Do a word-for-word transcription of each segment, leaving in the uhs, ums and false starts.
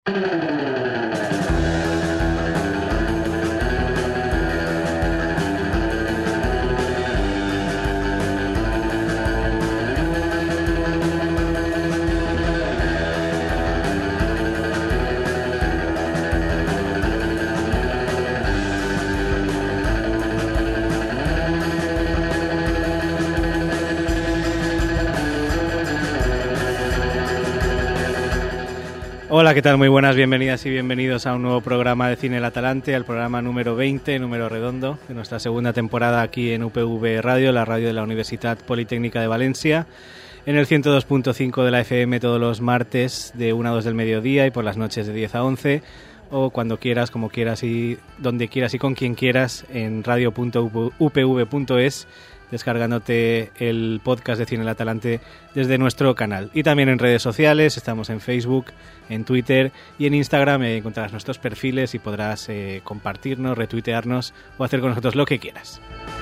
Hola, ¿qué tal? Muy buenas, bienvenidas y bienvenidos a un nuevo programa de Cine El Atalante, al programa número veinte, número redondo, de nuestra segunda temporada aquí en U P V Radio, la radio de la Universidad Politécnica de Valencia, en el ciento dos punto cinco de la F M todos los martes de una a dos del mediodía y por las noches de diez a once, o cuando quieras, como quieras y donde quieras y con quien quieras en radio punto u p v punto es, descargándote el podcast de Cine El Atalante desde nuestro canal. Y también en redes sociales, estamos en Facebook, en Twitter y en Instagram, eh, encontrarás nuestros perfiles y podrás eh, compartirnos, retuitearnos o hacer con nosotros lo que quieras.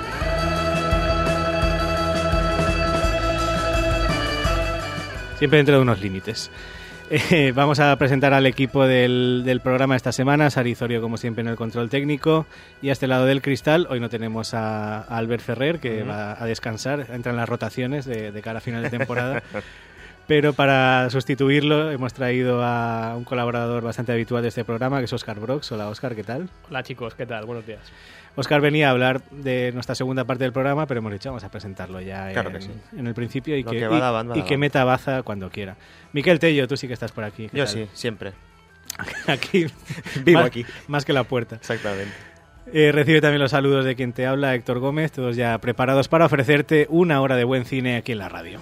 Siempre dentro de unos límites. Eh, vamos a presentar al equipo del, del programa esta semana. Sari Zorio, como siempre, en el control técnico. Y a este lado del cristal, hoy no tenemos a, a Albert Ferrer, que uh-huh. va a descansar. Entra en las rotaciones de, de cara a final de temporada. Pero para sustituirlo hemos traído a un colaborador bastante habitual de este programa, que es Óscar Brox. Hola, Óscar, ¿qué tal? Hola, chicos, ¿qué tal? Buenos días. Óscar venía a hablar de nuestra segunda parte del programa, pero hemos dicho, vamos a presentarlo ya claro en, que sí. en el principio y, que, que, va y, y que meta baza cuando quiera. Miquel Tello, tú sí que estás por aquí. Yo tal? sí, siempre. Aquí, vivo más, aquí. Más que la puerta. Exactamente. Eh, recibe también los saludos de quien te habla, Héctor Gómez, todos ya preparados para ofrecerte una hora de buen cine aquí en la radio.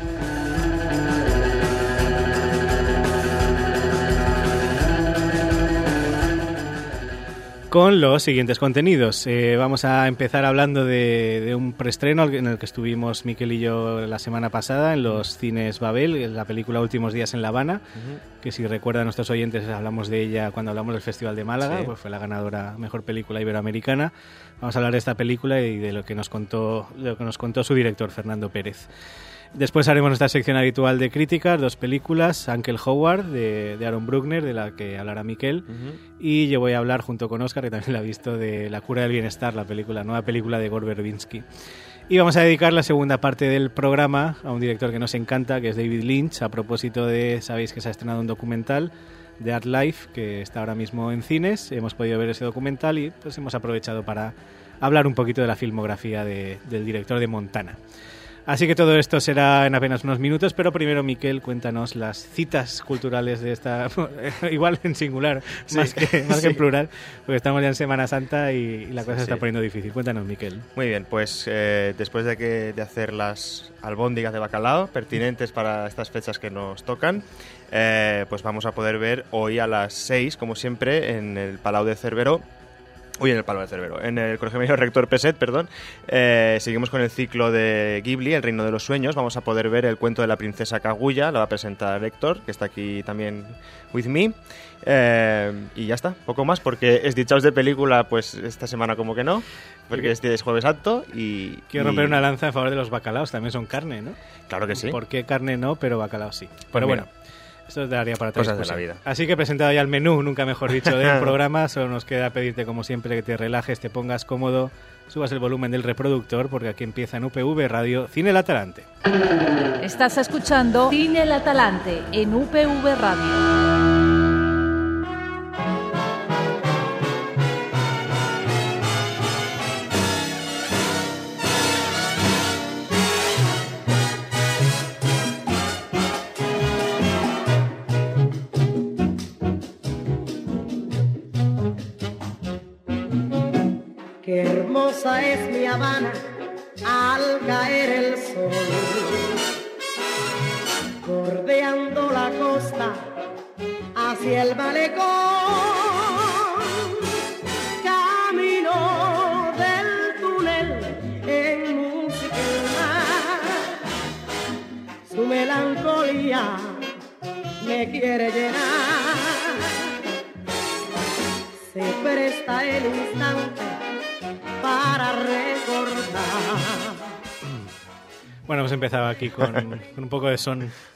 Con los siguientes contenidos. Eh, vamos a empezar hablando de, de un preestreno en el que estuvimos Miquel y yo la semana pasada en los cines Babel, la película Últimos días en La Habana, uh-huh. que si recuerdan a nuestros oyentes hablamos de ella cuando hablamos del Festival de Málaga, sí. pues fue la ganadora Mejor Película Iberoamericana. Vamos a hablar de esta película y de lo que nos contó, de lo que nos contó su director, Fernando Pérez. Después haremos nuestra sección habitual de críticas, dos películas, Uncle Howard, de, de Aaron Bruckner, de la que hablará Miquel, uh-huh. y yo voy a hablar junto con Óscar, que también la ha visto, de La cura del bienestar, la película, nueva película de Gore Verbinski. Y vamos a dedicar la segunda parte del programa a un director que nos encanta, que es David Lynch, a propósito de, sabéis que se ha estrenado un documental de Art Life, que está ahora mismo en cines, hemos podido ver ese documental y pues hemos aprovechado para hablar un poquito de la filmografía de, del director de Montana. Así que todo esto será en apenas unos minutos, pero primero, Miquel, cuéntanos las citas culturales de esta... igual en singular, sí, más, que, más sí. que en plural, porque estamos ya en Semana Santa y, y la cosa sí, se está sí. poniendo difícil. Cuéntanos, Miquel. Muy bien, pues eh, después de, que, de hacer las albóndigas de bacalao, pertinentes para estas fechas que nos tocan, eh, pues vamos a poder ver hoy a las seis, como siempre, en el Palau de Cerveró, Uy, en el Palo de Cervero, en el Colegio Médico Rector Peset, perdón. Eh, seguimos con el ciclo de Ghibli, El Reino de los Sueños. Vamos a poder ver el cuento de la princesa Kaguya, lo va a presentar Héctor, que está aquí también with me. Eh, y ya está, poco más, porque es dichaos de película, pues esta semana como que no, porque este es Jueves Santo y... Quiero y... romper una lanza en favor de los bacalaos, también son carne, ¿no? Claro que sí. ¿Por qué carne no, pero bacalao sí? Pues pero mira. bueno... Esto te daría para otra cosas de la vida. Así que he presentado ya el menú, nunca mejor dicho, del programa. Solo nos queda pedirte, como siempre, que te relajes, te pongas cómodo, subas el volumen del reproductor, porque aquí empieza en U P V Radio Cine El Atalante. Estás escuchando Cine El Atalante en U P V Radio. Qué hermosa es mi Habana al caer el sol, bordeando la costa hacia el malecón, camino del túnel en música el mar, su melancolía me quiere llenar, se presta el instante para recordar. Bueno, hemos empezado aquí con, con un poco de son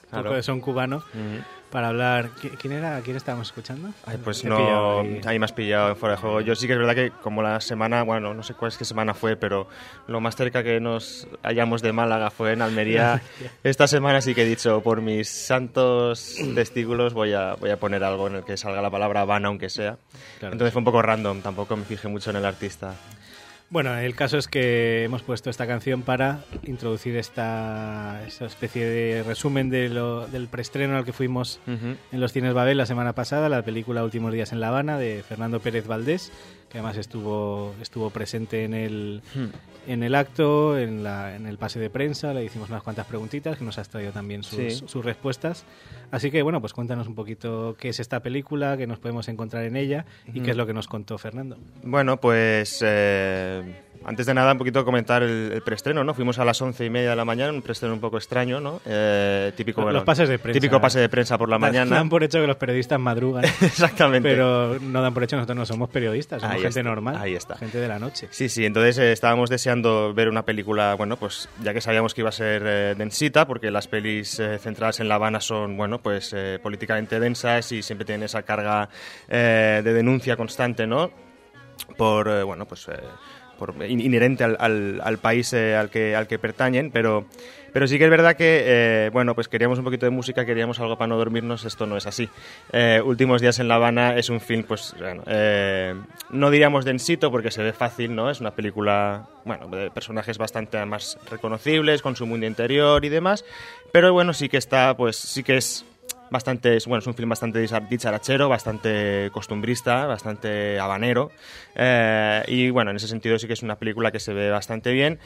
Claro. un poco de son cubano, Uh-huh. para hablar... ¿Quién era? ¿A quién estábamos escuchando? Ay, pues Te he pillado no, ahí. ahí me has pillado en fuera de juego. Yo sí que es verdad que como la semana, bueno, no sé cuál es qué semana fue, pero lo más cerca que nos hallamos de Málaga fue en Almería. Esta semana sí que he dicho, por mis santos testículos voy a, voy a poner algo en el que salga la palabra Habana, aunque sea. Claro. Entonces fue un poco random, tampoco me fijé mucho en el artista. Bueno, el caso es que hemos puesto esta canción para introducir esta, esta especie de resumen de lo, del preestreno al que fuimos Uh-huh. en los cines Babel la semana pasada, la película Últimos días en La Habana de Fernando Pérez Valdés, que además estuvo estuvo presente en el Hmm. en el acto, en, la, en el pase de prensa, le hicimos unas cuantas preguntitas que nos has traído también sus, Sí. sus respuestas. Así que bueno, pues cuéntanos un poquito qué es esta película, qué nos podemos encontrar en ella y Ujú. qué es lo que nos contó Fernando. Bueno, pues eh, antes de nada un poquito comentar el, el preestreno, ¿no? Fuimos a las once y media de la mañana, un preestreno un poco extraño, ¿no? Eh, típico, Los bueno, pases de prensa. Típico pase de prensa por la mañana. Dan por hecho que los periodistas madrugan. Exactamente. Pero no dan por hecho, nosotros no somos periodistas, somos Ahí gente está, normal, ahí está. gente de la noche. Sí, sí, entonces eh, estábamos deseando ver una película, bueno, pues ya que sabíamos que iba a ser eh, densita, porque las pelis eh, centradas en La Habana son, bueno, pues eh, políticamente densas y siempre tienen esa carga eh, de denuncia constante, ¿no? Por, eh, bueno, pues... Eh, por, in- inherente al, al, al país eh, al que al que pertañen, pero pero sí que es verdad que eh, bueno, pues queríamos un poquito de música, queríamos algo para no dormirnos. Esto no es así. Eh, Últimos días en La Habana es un film, pues bueno, eh, no diríamos densito porque se ve fácil, ¿no? Es una película, bueno, de personajes bastante más reconocibles, con su mundo interior y demás, pero bueno, sí que está, pues sí que es bastante, es, bueno, es un film bastante dicharachero, bastante costumbrista, bastante habanero, eh, y bueno, en ese sentido sí que es una película que se ve bastante bien.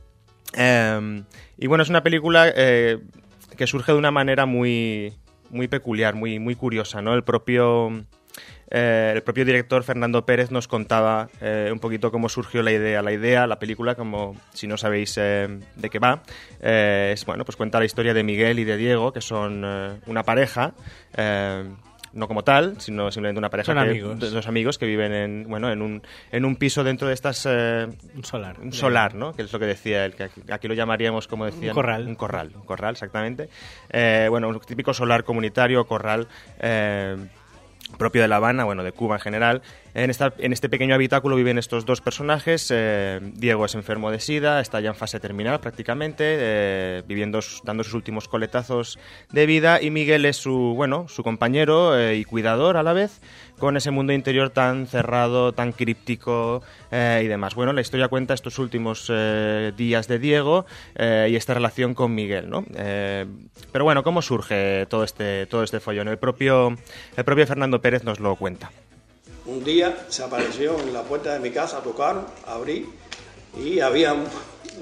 Eh, y bueno, es una película eh, que surge de una manera muy, muy peculiar, muy, muy curiosa, ¿no? El propio... Eh, el propio director Fernando Pérez nos contaba eh, un poquito cómo surgió la idea. La idea, la película, como si no sabéis eh, de qué va, eh, es, bueno, pues cuenta la historia de Miguel y de Diego, que son eh, una pareja, eh, no como tal, sino simplemente una pareja, Son que, amigos. de dos amigos que viven en, bueno, en un, en un piso dentro de estas... Eh, Un solar. un solar, ¿no? Que es lo que decía él, que aquí, aquí lo llamaríamos, como decían... Un corral. Un corral, un corral, exactamente. Eh, bueno, un típico solar comunitario, corral... Eh, propio de La Habana, bueno, de Cuba en general. En, esta, en este pequeño habitáculo viven estos dos personajes. Eh, Diego es enfermo de SIDA, está ya en fase terminal prácticamente, eh, viviendo, dando sus últimos coletazos de vida, y Miguel es su, bueno, su compañero eh, y cuidador a la vez, con ese mundo interior tan cerrado, tan críptico eh, y demás. Bueno, la historia cuenta estos últimos eh, días de Diego eh, y esta relación con Miguel, ¿no? Eh, pero bueno, ¿cómo surge todo este, todo este follón? El propio, el propio Fernando Pérez nos lo cuenta. Un día se apareció en la puerta de mi casa, tocaron, abrí y había un,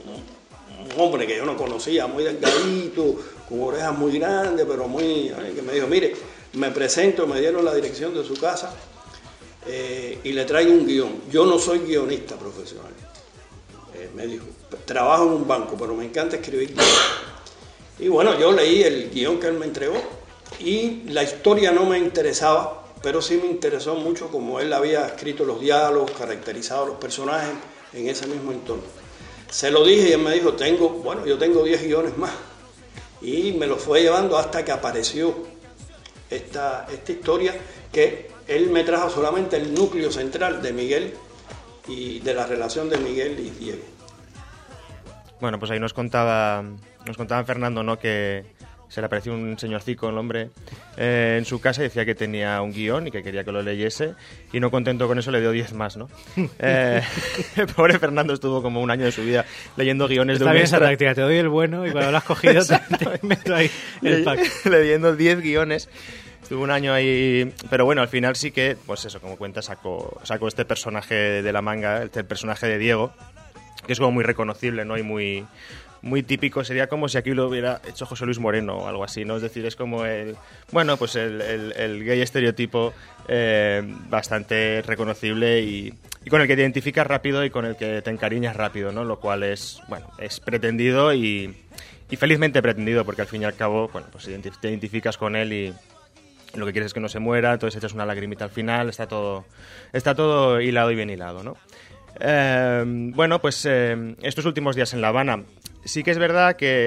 un hombre que yo no conocía, muy delgadito, con orejas muy grandes, pero muy... que me dijo, mire, me presento, me dieron la dirección de su casa eh, y le traigo un guión. Yo no soy guionista profesional. Eh, me dijo, trabajo en un banco, pero me encanta escribir guiones. Y bueno, yo leí el guión que él me entregó y la historia no me interesaba, pero sí me interesó mucho como él había escrito los diálogos, caracterizado los personajes en ese mismo entorno. Se lo dije y él me dijo, tengo, bueno, yo tengo diez guiones más. Y me lo fue llevando hasta que apareció esta, esta historia, que él me trajo solamente el núcleo central de Miguel y de la relación de Miguel y Diego. Bueno, pues ahí nos contaba, nos contaba Fernando, ¿no?, que se le apareció un señorcico, el hombre, eh, en su casa y decía que tenía un guión y que quería que lo leyese, y no contento con eso le dio diez más, ¿no? Eh, el pobre Fernando estuvo como un año de su vida leyendo guiones Está de un bien esa extra- táctica, te doy el bueno y cuando lo has cogido te, te meto ahí el pack. leyendo diez guiones. Estuvo un año ahí, pero bueno, al final sí que, pues eso, como cuenta, sacó, sacó este personaje de la manga, este personaje de Diego, que es como muy reconocible, ¿no? Y muy, muy típico. Sería como si aquí lo hubiera hecho José Luis Moreno o algo así, ¿no? Es decir, es como el, bueno, pues el, el, el gay estereotipo eh, bastante reconocible y, y con el que te identificas rápido y con el que te encariñas rápido, ¿no? Lo cual es, bueno, es pretendido y, y felizmente pretendido, porque al fin y al cabo, bueno, pues te identificas con él y lo que quieres es que no se muera, entonces echas una lagrimita al final, está todo, está todo hilado y bien hilado, ¿no? Eh, bueno, pues eh, estos últimos días en La Habana, sí que es verdad que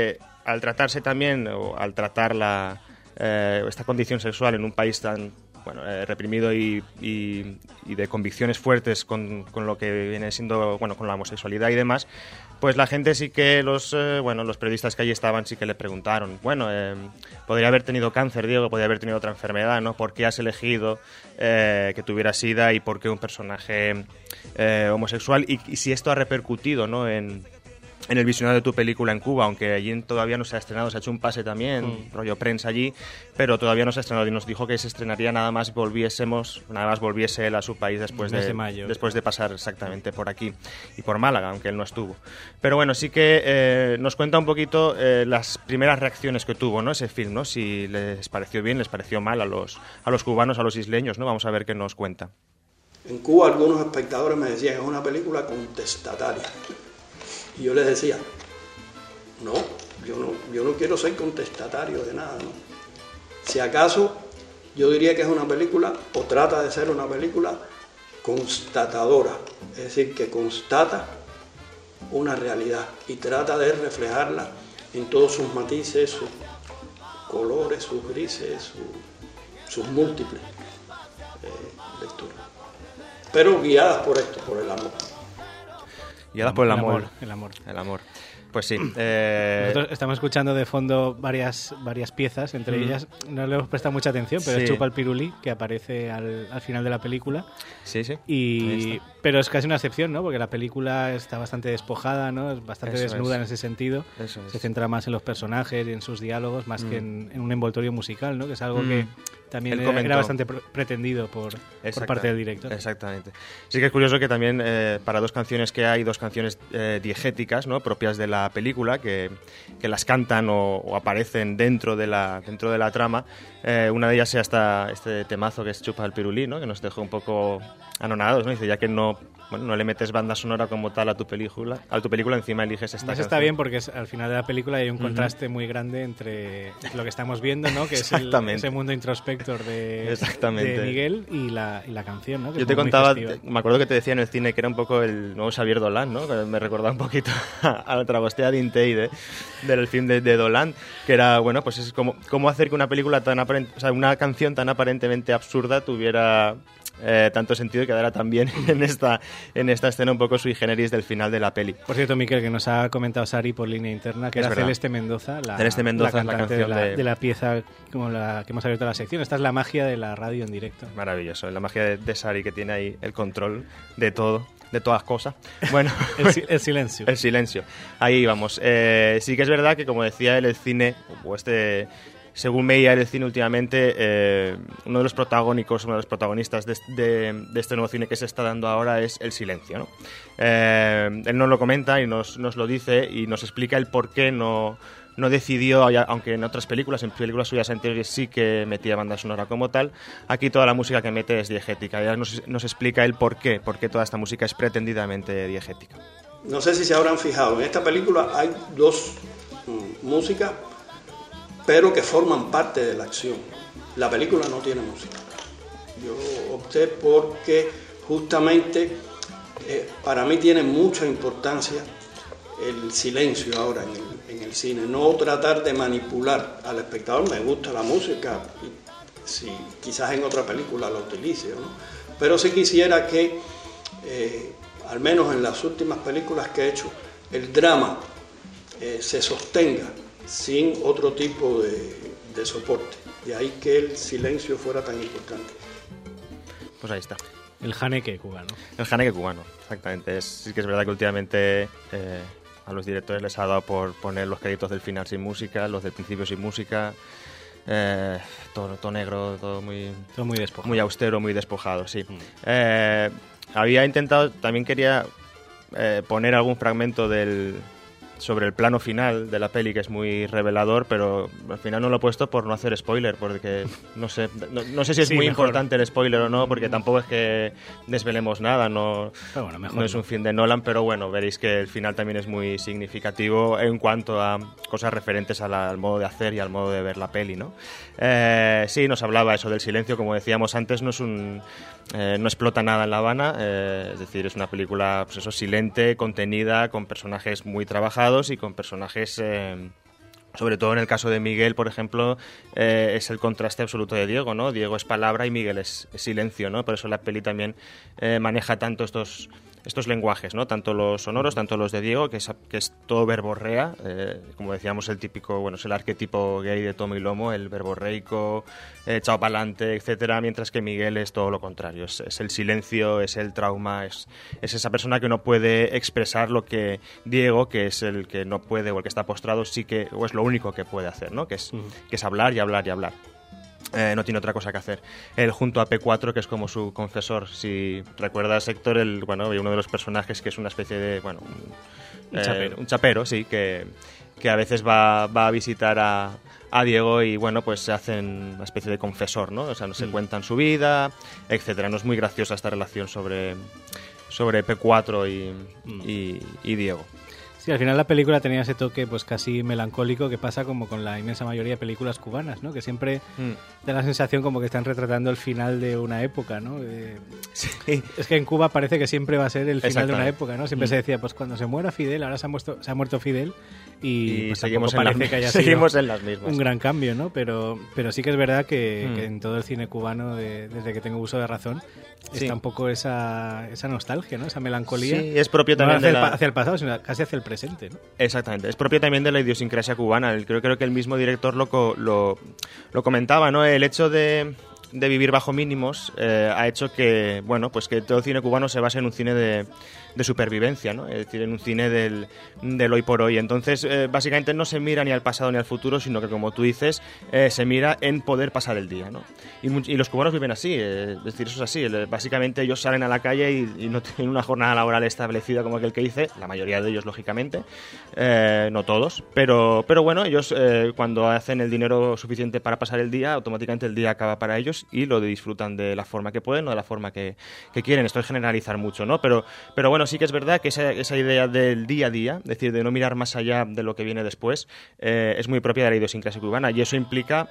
al tratarse también, o al tratar la, eh, esta condición sexual en un país tan bueno, eh, reprimido y, y, y de convicciones fuertes con, con lo que viene siendo, bueno, con la homosexualidad y demás, pues la gente sí que, los eh, bueno, los periodistas que allí estaban sí que le preguntaron, bueno, eh, podría haber tenido cáncer, Diego, podría haber tenido otra enfermedad, ¿no? ¿Por qué has elegido eh, que tuviera SIDA y por qué un personaje eh, homosexual? Y, y si esto ha repercutido, ¿no?, en... en el visionado de tu película en Cuba, aunque allí todavía no se ha estrenado, se ha hecho un pase también, mm. rollo prensa allí, pero todavía no se ha estrenado y nos dijo que se estrenaría nada más volviésemos, nada más volviese él a su país después de, de mayo, después de pasar exactamente por aquí y por Málaga, aunque él no estuvo. Pero bueno, sí que eh, nos cuenta un poquito eh, las primeras reacciones que tuvo, ¿no?, ese film, ¿no?, si les pareció bien, les pareció mal a los, a los cubanos, a los isleños, ¿no? Vamos a ver qué nos cuenta. En Cuba algunos espectadores me decían que es una película contestataria. Y yo les decía, no, yo no, yo no quiero ser contestatario de nada, ¿no? Si acaso, yo diría que es una película, o trata de ser una película constatadora, es decir, que constata una realidad y trata de reflejarla en todos sus matices, sus colores, sus grises, sus, sus múltiples eh, lecturas. Pero guiadas por esto, por el amor. Guiadas por el amor. El amor. El amor. Pues sí. Eh... Nosotros estamos escuchando de fondo varias, varias piezas, entre mm. ellas no le hemos prestado mucha atención, pero sí. es Chupa el Pirulí, que aparece al, al final de la película. Sí, sí. Y... Pero es casi una excepción, ¿no? Porque la película está bastante despojada, ¿no? Es bastante Eso desnuda es. en ese sentido. Eso es. Se centra más en los personajes y en sus diálogos, más mm. que en, en un envoltorio musical, ¿no? Que es algo mm. que también era, era bastante pr- pretendido por, por parte del director. Exactamente. Sí que es curioso que también eh, para dos canciones que hay, dos canciones eh, diegéticas, ¿no?, propias de la película, que, que las cantan o, o aparecen dentro de la, dentro de la trama. Eh, una de ellas sea hasta este temazo que es Chupa el Pirulí, ¿no?, que nos dejó un poco anonadados, ¿no? Dice, ya que no, bueno, no le metes banda sonora como tal a tu película, a tu película encima eliges esta canción. Eso está bien porque es, al final de la película hay un uh-huh. contraste muy grande entre lo que estamos viendo, ¿no?, que es el, ese mundo introspector de, de Miguel y la, y la canción, ¿no? Que yo te contaba, te, me acuerdo que te decía en el cine que era un poco el nuevo Xavier Dolan, ¿no?, que me recordaba un poquito a la Tragostea d'Inteide del film de, de Dolan, que era, bueno, pues es como cómo hacer que una película tan aparente, o sea, una canción tan aparentemente absurda tuviera Eh, tanto sentido y quedará también en esta, en esta escena un poco sui generis del final de la peli. Por cierto, Miquel, que nos ha comentado Sari por línea interna que es era verdad. Celeste Mendoza, la, Celeste Mendoza, la cantante la canción de la, de... de la pieza como la que hemos abierto la sección. Esta es la magia de la radio en directo. Maravilloso, la magia de, de Sari, que tiene ahí el control de todo, de todas las cosas. Bueno, el, si, el silencio. El silencio. Ahí vamos. Eh, sí que es verdad que, como decía él, el cine, o este... Según veía el cine últimamente, eh, uno de los protagónicos, uno de los protagonistas de, de, de este nuevo cine que se está dando ahora es el silencio, ¿no? Eh, él nos lo comenta y nos, nos lo dice y nos explica el por qué no, no decidió, aunque en otras películas, en películas suyas anteriores sí que metía banda sonora como tal, aquí toda la música que mete es diegética. Ya nos, nos explica el por qué, por qué toda esta música es pretendidamente diegética. No sé si se habrán fijado, en esta película hay dos mm, músicas, pero que forman parte de la acción. La película no tiene música. Yo opté porque justamente eh, para mí tiene mucha importancia el silencio ahora en el, en el cine, no tratar de manipular al espectador. Me gusta la música, y si quizás en otra película la utilice, ¿no? Pero sí quisiera que, eh, al menos en las últimas películas que he hecho, el drama eh, se sostenga sin otro tipo de, de soporte. De ahí que el silencio fuera tan importante. Pues ahí está. El janeque cubano. El janeque cubano, exactamente. Es, sí que es verdad que últimamente eh, a los directores les ha dado por poner los créditos del final sin música, los del principio sin música. Eh, todo, todo negro, todo muy, todo muy despojado. Muy austero, muy despojado, sí. Mm. Eh, había intentado, también quería eh, poner algún fragmento del... sobre el plano final de la peli, que es muy revelador, pero al final no lo he puesto por no hacer spoiler, porque no sé no, no sé si es sí, muy mejor. importante el spoiler o no, porque tampoco es que desvelemos nada, no, bueno, mejor no es un film de Nolan, pero bueno, veréis que el final también es muy significativo en cuanto a cosas referentes a la, al modo de hacer y al modo de ver la peli, ¿no? Eh, sí, nos hablaba eso del silencio, como decíamos antes, no es un... Eh, no explota nada en La Habana, eh, es decir, es una película, pues eso, silente, contenida, con personajes muy trabajados y con personajes eh, Sobre todo en el caso de Miguel, por ejemplo, eh, es el contraste absoluto de Diego, ¿no? Diego es palabra y Miguel es, es silencio, ¿no? Por eso la peli también eh, maneja tanto estos, estos lenguajes, ¿no? Tanto los sonoros, tanto los de Diego, que es, que es todo verborrea, eh, como decíamos, el típico, bueno, es el arquetipo gay de tomo y lomo, el verborreico, eh, chao pa'lante, etcétera, mientras que Miguel es todo lo contrario, es, es el silencio, es el trauma, es, es esa persona que no puede expresar lo que Diego, que es el que no puede o el que está postrado, sí que, o es lo único que puede hacer, ¿no? Que es, uh-huh. que es hablar y hablar y hablar. Eh, no tiene otra cosa que hacer. Él junto a P cuatro, que es como su confesor. Si recuerdas, Héctor, el, bueno, uno de los personajes que es una especie de, bueno, un, un, eh, chapero. un chapero, sí, que, que a veces va, va a visitar a, a Diego y, bueno, pues se hacen una especie de confesor, ¿no? O sea, no se mm. cuentan su vida, etcétera. No es muy graciosa esta relación sobre, sobre P cuatro y, mm. y, y Diego. Sí, al final la película tenía ese toque pues casi melancólico que pasa como con la inmensa mayoría de películas cubanas, ¿no? Que siempre mm. da la sensación como que están retratando el final de una época, ¿no? Eh, sí. Es que en Cuba parece que siempre va a ser el final de una época, ¿no? Siempre mm. se decía, pues cuando se muera Fidel, ahora se ha muerto, se ha muerto Fidel y, y pues seguimos, en parece las, que haya seguimos sido en las mismas. Un gran cambio, ¿no? Pero, pero sí que es verdad que, mm. que en todo el cine cubano, de, desde que tengo uso de razón, sí. está un poco esa, esa nostalgia, ¿no? Esa melancolía. Sí, es propio también no hacia, de la... el, hacia el pasado, sino casi hacia el presente, ¿no? Exactamente, es propio también de la idiosincrasia cubana. Creo, creo que el mismo director lo, lo, lo comentaba, ¿no? El hecho de, de vivir bajo mínimos eh, ha hecho que, bueno, pues que todo el cine cubano se base en un cine de, de supervivencia, ¿no? Es decir, en un cine del, del hoy por hoy. Entonces, eh, básicamente no se mira ni al pasado ni al futuro, sino que, como tú dices, eh, se mira en poder pasar el día, ¿no? Y, y los cubanos viven así, eh, es decir, eso es así. Básicamente ellos salen a la calle y, y no tienen una jornada laboral establecida como aquel que dice, la mayoría de ellos, lógicamente, eh, no todos, pero, pero bueno, ellos eh, cuando hacen el dinero suficiente para pasar el día, automáticamente el día acaba para ellos y lo disfrutan de la forma que pueden o de la forma que, que quieren. Esto es generalizar mucho, ¿no? Pero, pero bueno, sí que es verdad que esa, esa idea del día a día, es decir, de no mirar más allá de lo que viene después, eh, es muy propia de la idiosincrasia cubana y eso implica,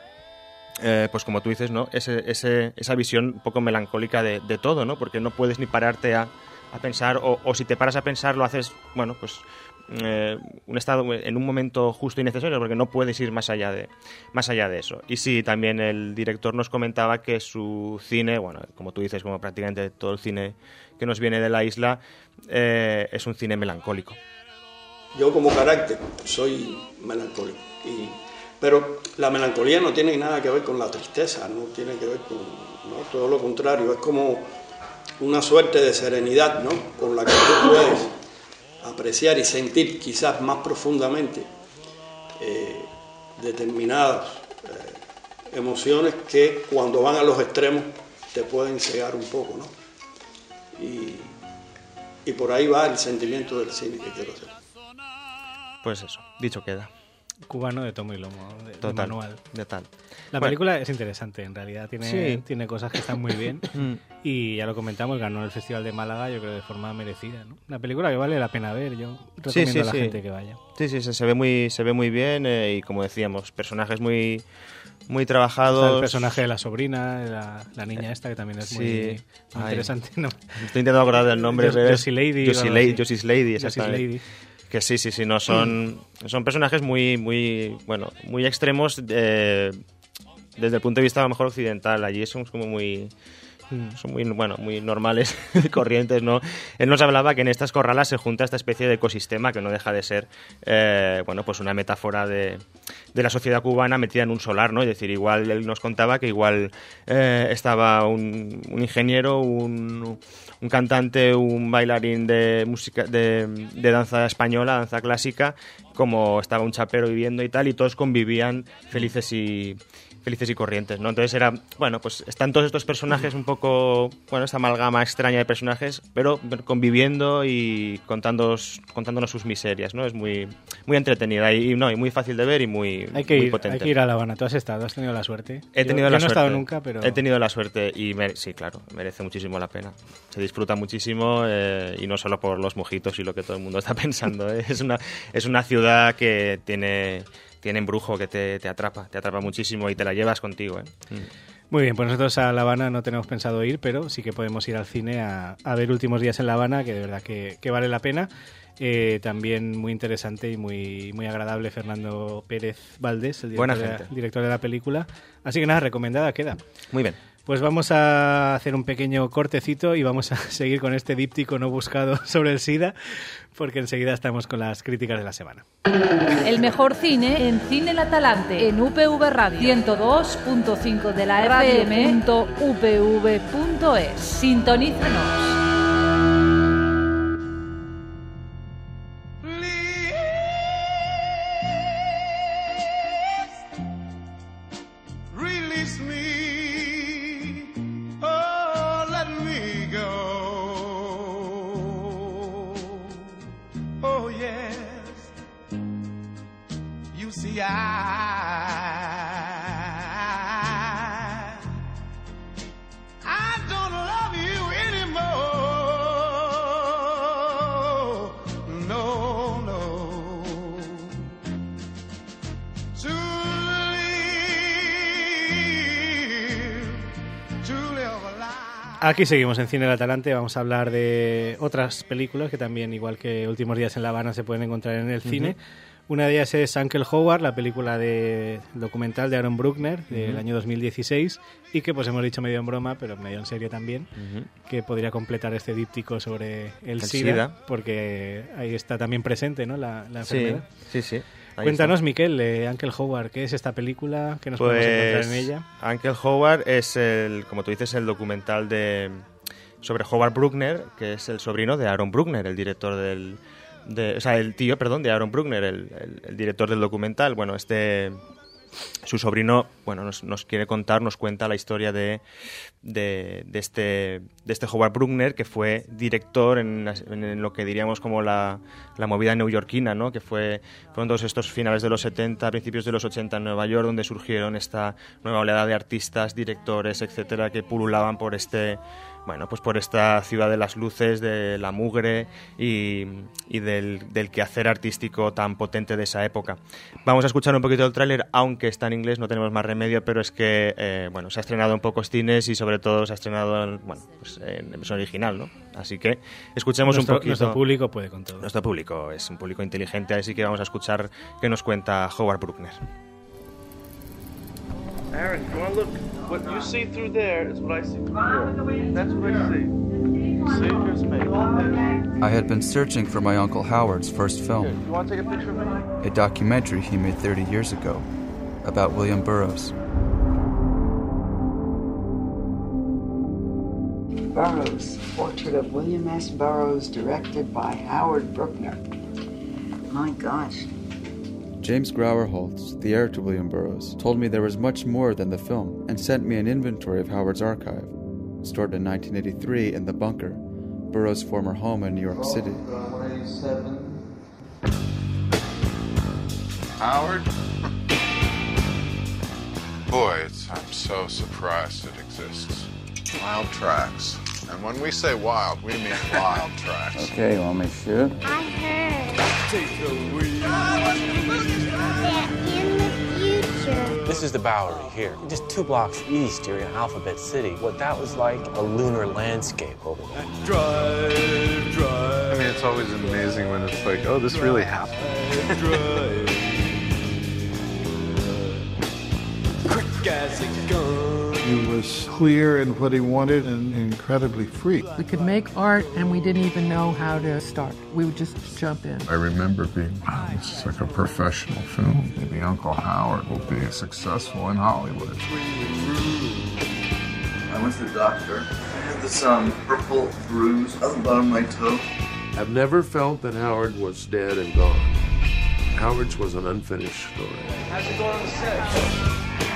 eh, pues como tú dices, ¿no? Ese, ese, esa visión un poco melancólica de, de todo, ¿no? Porque no puedes ni pararte a, a pensar, o, o si te paras a pensar lo haces, bueno, pues eh, un estado en un momento justo y necesario, porque no puedes ir más allá de más allá de eso. Y sí, también el director nos comentaba que su cine, bueno, como tú dices, como prácticamente todo el cine que nos viene de la isla, eh, es un cine melancólico. Yo como carácter soy melancólico, y, pero la melancolía no tiene nada que ver con la tristeza, no tiene que ver con, ¿no? Todo lo contrario, es como una suerte de serenidad, ¿no? Con la que tú puedes apreciar y sentir quizás más profundamente eh, determinadas eh, emociones que cuando van a los extremos te pueden cegar un poco, ¿no? Y, y por ahí va el sentimiento del cine que quiero hacer. Pues eso, dicho queda. Cubano de tomo y lomo, de, Total, de manual. De tal. La bueno. película es interesante, en realidad. Tiene, sí. tiene cosas que están muy bien. Y ya lo comentamos, ganó el Festival de Málaga, yo creo, de forma merecida, ¿no? Una película que vale la pena ver, yo recomiendo sí, sí, a la sí. gente que vaya. Sí, sí, se ve muy, se ve muy bien eh, y como decíamos, personajes muy, muy trabajados. Está el personaje de la sobrina, de la, la niña esta, que también es sí. muy, muy interesante, ¿no? Estoy intentando acordar del nombre. Josie Lady. Josie Lady, Josie's Lady, Josie's Lady. Que sí, sí, sí, no son, son personajes muy, muy, bueno, muy extremos eh, desde el punto de vista a lo mejor occidental. Allí son como muy, son muy, bueno, muy normales, corrientes, ¿no? Él nos hablaba que en estas corralas se junta esta especie de ecosistema que no deja de ser, eh, bueno, pues una metáfora de, de la sociedad cubana metida en un solar, ¿no? Es decir, igual él nos contaba que igual eh, estaba un, un ingeniero, un, un cantante, un bailarín de música, de, de danza española, danza clásica, como estaba un chapero viviendo y tal, y todos convivían felices y felices y corrientes, ¿no? Entonces era, bueno, pues están todos estos personajes un poco, bueno, esta amalgama extraña de personajes, pero conviviendo y contándonos, contándonos sus miserias, ¿no? Es muy, muy entretenida y, no, y muy fácil de ver y muy, hay que muy ir, potente. Hay que ir a La Habana. ¿Tú has estado? ¿Has tenido la suerte? He tenido yo, la yo no suerte. he estado nunca, pero... He tenido la suerte y mere- sí, claro, merece muchísimo la pena. Se disfruta muchísimo eh, y no solo por los mojitos y lo que todo el mundo está pensando, ¿eh? Es una, es una ciudad que tiene... tiene embrujo, que te, te atrapa, te atrapa muchísimo y te la llevas contigo, ¿eh? Mm. Muy bien, pues nosotros a La Habana no tenemos pensado ir, pero sí que podemos ir al cine a, a ver Últimos días en La Habana, que de verdad que, que vale la pena. Eh, también muy interesante y muy, muy agradable Fernando Pérez Valdés, el director, de la, director de la película. Así que nada, recomendada queda. Muy bien. Pues vamos a hacer un pequeño cortecito y vamos a seguir con este díptico no buscado sobre el SIDA, porque enseguida estamos con las críticas de la semana. El mejor cine en Cine La Talante, en U P V Radio, ciento dos punto cinco de la F M punto u p v punto es. Sintonícenos. Aquí seguimos en Cine La Talante, vamos a hablar de otras películas que también, igual que Últimos días en La Habana, se pueden encontrar en el cine. Uh-huh. Una de ellas es Uncle Howard, la película de documental de Aaron Bruckner del uh-huh. año dos mil dieciséis, y que pues hemos dicho medio en broma, pero medio en serio también, uh-huh. que podría completar este díptico sobre el, el SIDA, SIDA, porque ahí está también presente, ¿no?, la, la enfermedad. Sí, sí, sí. Ahí Cuéntanos, está. Miquel, eh, Uncle Howard, ¿qué es esta película? ¿Qué nos pues, podemos encontrar en ella? Uncle Howard es, el, como tú dices, el documental de sobre Howard Bruckner, que es el sobrino de Aaron Bruckner, el director del... De, o sea, el tío, perdón, de Aaron Bruckner, el, el, el director del documental. Bueno, este... Su sobrino, bueno, nos, nos quiere contar, nos cuenta la historia de, de, de, este, de este Howard Bruckner, que fue director en, en lo que diríamos como la, la movida neoyorquina, ¿no? Que fue, fueron todos estos finales de los setenta, principios de los ochenta en Nueva York, donde surgieron esta nueva oleada de artistas, directores, etcétera, que pululaban por este... Bueno, pues por esta ciudad de las luces, de la mugre y, y del, del quehacer artístico tan potente de esa época. Vamos a escuchar un poquito el tráiler, aunque está en inglés, no tenemos más remedio, pero es que eh, bueno, se ha estrenado en pocos cines y sobre todo se ha estrenado en, bueno, pues en versión original, ¿no? Así que escuchemos nuestro, un poquito. Nuestro público puede con todo. Nuestro público es un público inteligente, así que vamos a escuchar qué nos cuenta Howard Bruckner. Aaron, you want to look? What you see through there is what I see through here. That's what I see. See, here's me. I had been searching for my Uncle Howard's first film. Here, you want to take a picture of me? A documentary he made thirty years ago about William Burroughs. Burroughs, Portrait of William S. Burroughs, directed by Howard Bruckner. My gosh. James Grauer-Holtz, the heir to William Burroughs, told me there was much more than the film and sent me an inventory of Howard's archive, stored in nineteen eighty-three in The Bunker, Burroughs' former home in New York City. Howard? Boy, it's, I'm so surprised it exists. Wild tracks. And when we say wild, we mean wild tracks. Okay, you want me to shoot? I heard. Take the wheel. Yeah, in the future. This is the Bowery here. Just two blocks east, you're in Alphabet City. What that was like, a lunar landscape over there. Drive, drive. I mean, it's always amazing when it's like, oh, this really happened. Quick as a gun. He was clear in what he wanted and incredibly free. We could make art and we didn't even know how to start. We would just jump in. I remember being, wow, this is like a professional film. Maybe Uncle Howard will be successful in Hollywood. I went to the doctor. I had this um, purple bruise on the bottom of my toe. I've never felt that Howard was dead and gone. Howard's was an unfinished story. How's it going on the set?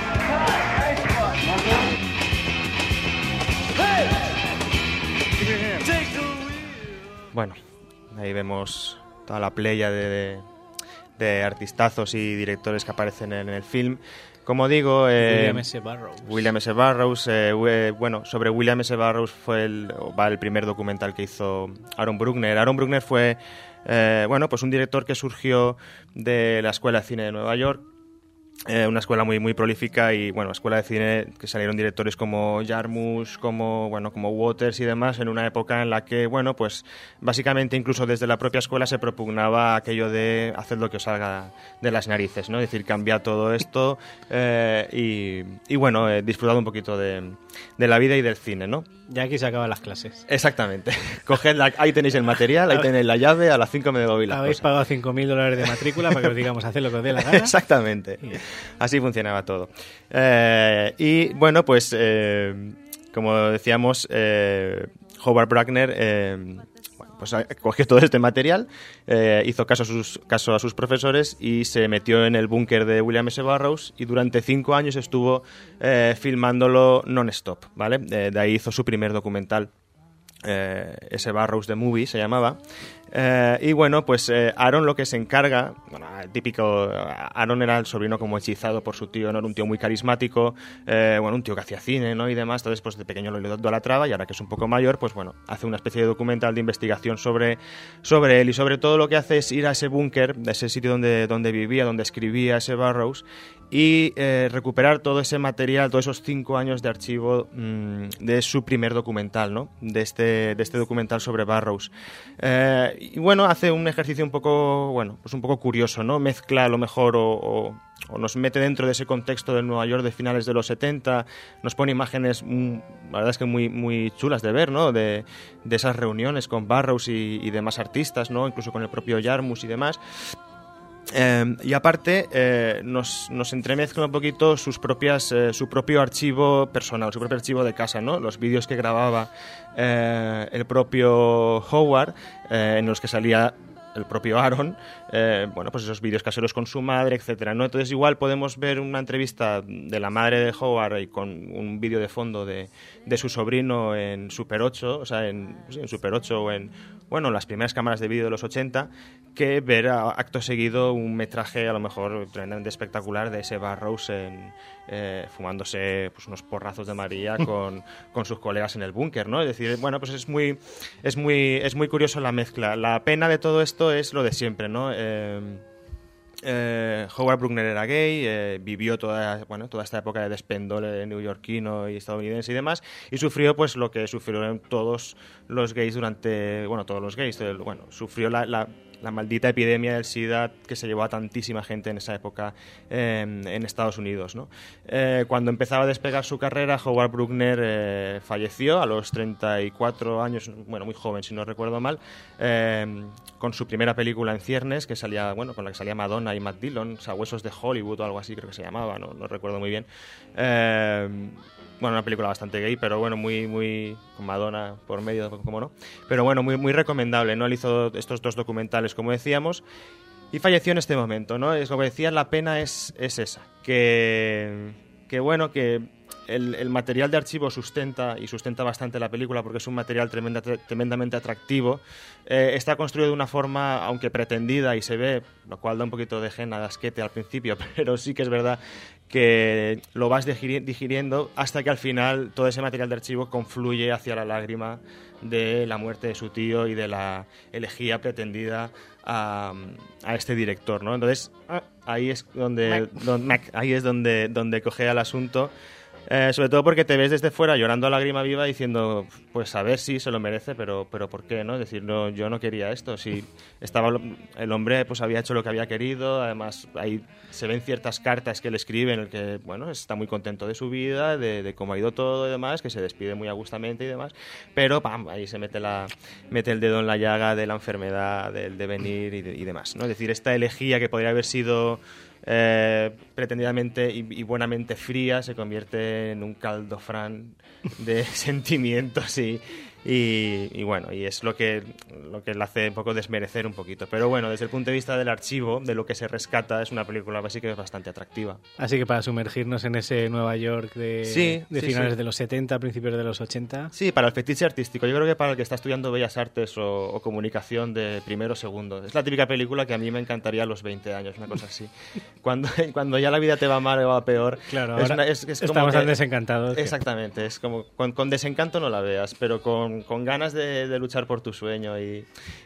Bueno, ahí vemos toda la playa de, de, de artistazos y directores que aparecen en el film. Como digo, eh, William S. Burroughs. William S. Burroughs, eh, bueno, sobre William S. Burroughs fue el, va el primer documental que hizo Aaron Bruckner. Aaron Bruckner fue, eh, bueno, pues un director que surgió de la Escuela de Cine de Nueva York. Eh, una escuela muy muy prolífica y bueno, escuela de cine que salieron directores como Jarmusch, como bueno, como Waters y demás en una época en la que bueno, pues básicamente incluso desde la propia escuela se propugnaba aquello de hacer lo que os salga de las narices, ¿no? Es decir, cambiar todo esto eh, y, y bueno, eh, disfrutad un poquito de, de la vida y del cine, ¿no? Ya aquí se acaban las clases. Exactamente. Cogedla, ahí tenéis el material, ahí tenéis la llave, a las cinco me debo ir las Habéis cosas. pagado cinco mil dólares de matrícula para que os digamos hacer lo que os dé la gana. Exactamente. Así funcionaba todo. Eh, y bueno, pues eh, como decíamos, eh, Howard Bruckner eh, bueno, pues cogió todo este material, eh, hizo caso a, sus, caso a sus profesores y se metió en el búnker de William S. Burroughs y durante cinco años estuvo eh, filmándolo non-stop, ¿vale? Eh, de ahí hizo su primer documental. Eh, ese Burroughs The Movie se llamaba. Eh, y bueno, pues eh, Aaron lo que se encarga, bueno, típico, Aaron era el sobrino como hechizado por su tío, ¿no? Era un tío muy carismático, eh, bueno, un tío que hacía cine, ¿no? Y demás, entonces pues de pequeño lo idolatraba y ahora que es un poco mayor, pues bueno, hace una especie de documental de investigación sobre, sobre él y sobre todo lo que hace es ir a ese búnker, a ese sitio donde, donde vivía, donde escribía ese Burroughs y eh, recuperar todo ese material, todos esos cinco años de archivo mmm, de su primer documental, ¿no? De este, de este documental sobre Burroughs. Eh, y bueno, hace un ejercicio un poco, bueno, pues un poco curioso, ¿no? Mezcla a lo mejor o, o, o nos mete dentro de ese contexto del Nueva York de finales de los setenta, nos pone imágenes, mmm, la verdad es que muy, muy chulas de ver, ¿no? De, de esas reuniones con Burroughs y, y demás artistas, ¿no? Incluso con el propio Jarmusch y demás. Eh, y aparte eh, nos, nos entremezcla un poquito sus propias, eh, su propio archivo personal, su propio archivo de casa, ¿no? Los vídeos que grababa eh, el propio Howard, eh, en los que salía el propio Aaron, eh, bueno, pues esos vídeos caseros con su madre, etcétera, ¿no? Entonces igual podemos ver una entrevista de la madre de Howard y con un vídeo de fondo de, de su sobrino en Super ocho, o sea, en, sí, en Super ocho o en, bueno, las primeras cámaras de vídeo de los ochenta, que ver a, acto seguido un metraje a lo mejor tremendamente espectacular de ese Burroughs en, eh, fumándose pues, unos porrazos de María con, con sus colegas en el búnker, ¿no? Es decir, bueno, pues es muy, es muy, es muy curioso la mezcla. La pena de todo esto es lo de siempre, ¿no? Eh, eh, Howard Bruckner era gay, eh, vivió toda, bueno, toda esta época de despendole neoyorquino y estadounidense y demás, y sufrió pues lo que sufrieron todos los gays durante, bueno, todos los gays, bueno, sufrió la, la la maldita epidemia del SIDA que se llevó a tantísima gente en esa época eh, en Estados Unidos, ¿no? Eh, cuando empezaba a despegar su carrera, Howard Bruckner eh, falleció a los treinta y cuatro años, bueno, muy joven si no recuerdo mal, eh, con su primera película en ciernes, que salía, bueno, con la que salía Madonna y Matt Dillon, Sabuesos de Hollywood o algo así creo que se llamaba, no, no recuerdo muy bien. Eh, Bueno, una película bastante gay, pero bueno, muy, muy con Madonna por medio, como no. Pero bueno, muy, muy recomendable, ¿no? Él hizo estos dos documentales, como decíamos, y falleció en este momento, ¿no? Es lo que decía, la pena es, es esa, que, que bueno, que el, el material de archivo sustenta, y sustenta bastante la película porque es un material tremenda, tremendamente atractivo. Eh, está construido de una forma, aunque pretendida, y se ve, lo cual da un poquito de gena, de asquete al principio, pero sí que es verdad que lo vas digiriendo hasta que al final todo ese material de archivo confluye hacia la lágrima de la muerte de su tío y de la elegía pretendida a, a este director, ¿no? Entonces ahí es donde, donde ahí es donde, donde cogea el asunto. Eh, sobre todo porque te ves desde fuera llorando a lágrima viva diciendo, pues a ver si se lo merece, pero pero ¿por qué? ¿No? Es decir, no, yo no quería esto. Si estaba el hombre pues había hecho lo que había querido, además ahí se ven ciertas cartas que él escribe en el que, bueno, está muy contento de su vida, de, de cómo ha ido todo y demás, que se despide muy agustamente y demás, pero pam, ahí se mete la mete el dedo en la llaga de la enfermedad, del devenir y, de, y demás, ¿no? Es decir, esta elegía que podría haber sido Eh, pretendidamente y, y buenamente fría se convierte en un caldofrán de sentimientos y, y, y bueno, y es lo que lo que le hace un poco desmerecer un poquito, pero bueno, desde el punto de vista del archivo, de lo que se rescata, es una película básicamente bastante atractiva. Así que para sumergirnos en ese Nueva York de, sí, de sí, finales sí. de los setenta, principios de los ochenta. Sí, para el fetiche artístico. Yo creo que para el que está estudiando Bellas Artes o, o comunicación de primero o segundo. Es la típica película que a mí me encantaría a los veinte años, una cosa así. Cuando, cuando ya la vida te va mal o va peor. Claro, es ahora una, es, es como estamos que, tan desencantados. Exactamente, que... es como con, con desencanto no la veas, pero con, con ganas de, de luchar por tu sueño y,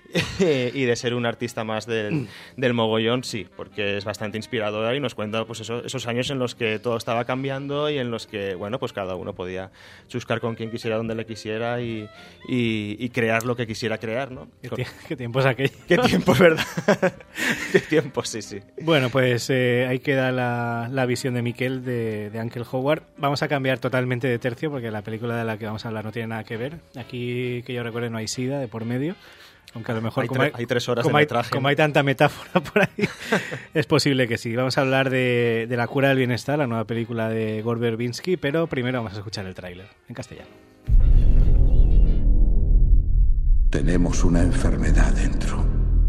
y de ser un artista más del, del mogollón, sí, porque es bastante inspiradora y nos cuenta pues eso, esos años en los que todo estaba cambiando y en los que, bueno, pues cada uno podía chuscar con quien quisiera, donde le quisiera y, y, y crear lo que quisiera crear, ¿no? ¿Qué, con... ¿Qué tiempos aquellos? ¿Qué tiempos, verdad? ¿Qué tiempos? Sí, sí. Bueno, pues eh, ahí queda la, la visión de Miquel de, de Uncle Howard. Vamos a cambiar totalmente de tercio porque la película de la que vamos a hablar no tiene nada que ver. Aquí, que yo recuerde, no hay sida de por medio. Aunque a lo mejor, hay, como, hay, hay tres horas como, de hay, metraje, como ¿no? hay tanta metáfora por ahí, es posible que sí. Vamos a hablar de, de La cura del bienestar, la nueva película de Gore Verbinski, pero primero vamos a escuchar el tráiler en castellano. Tenemos una enfermedad dentro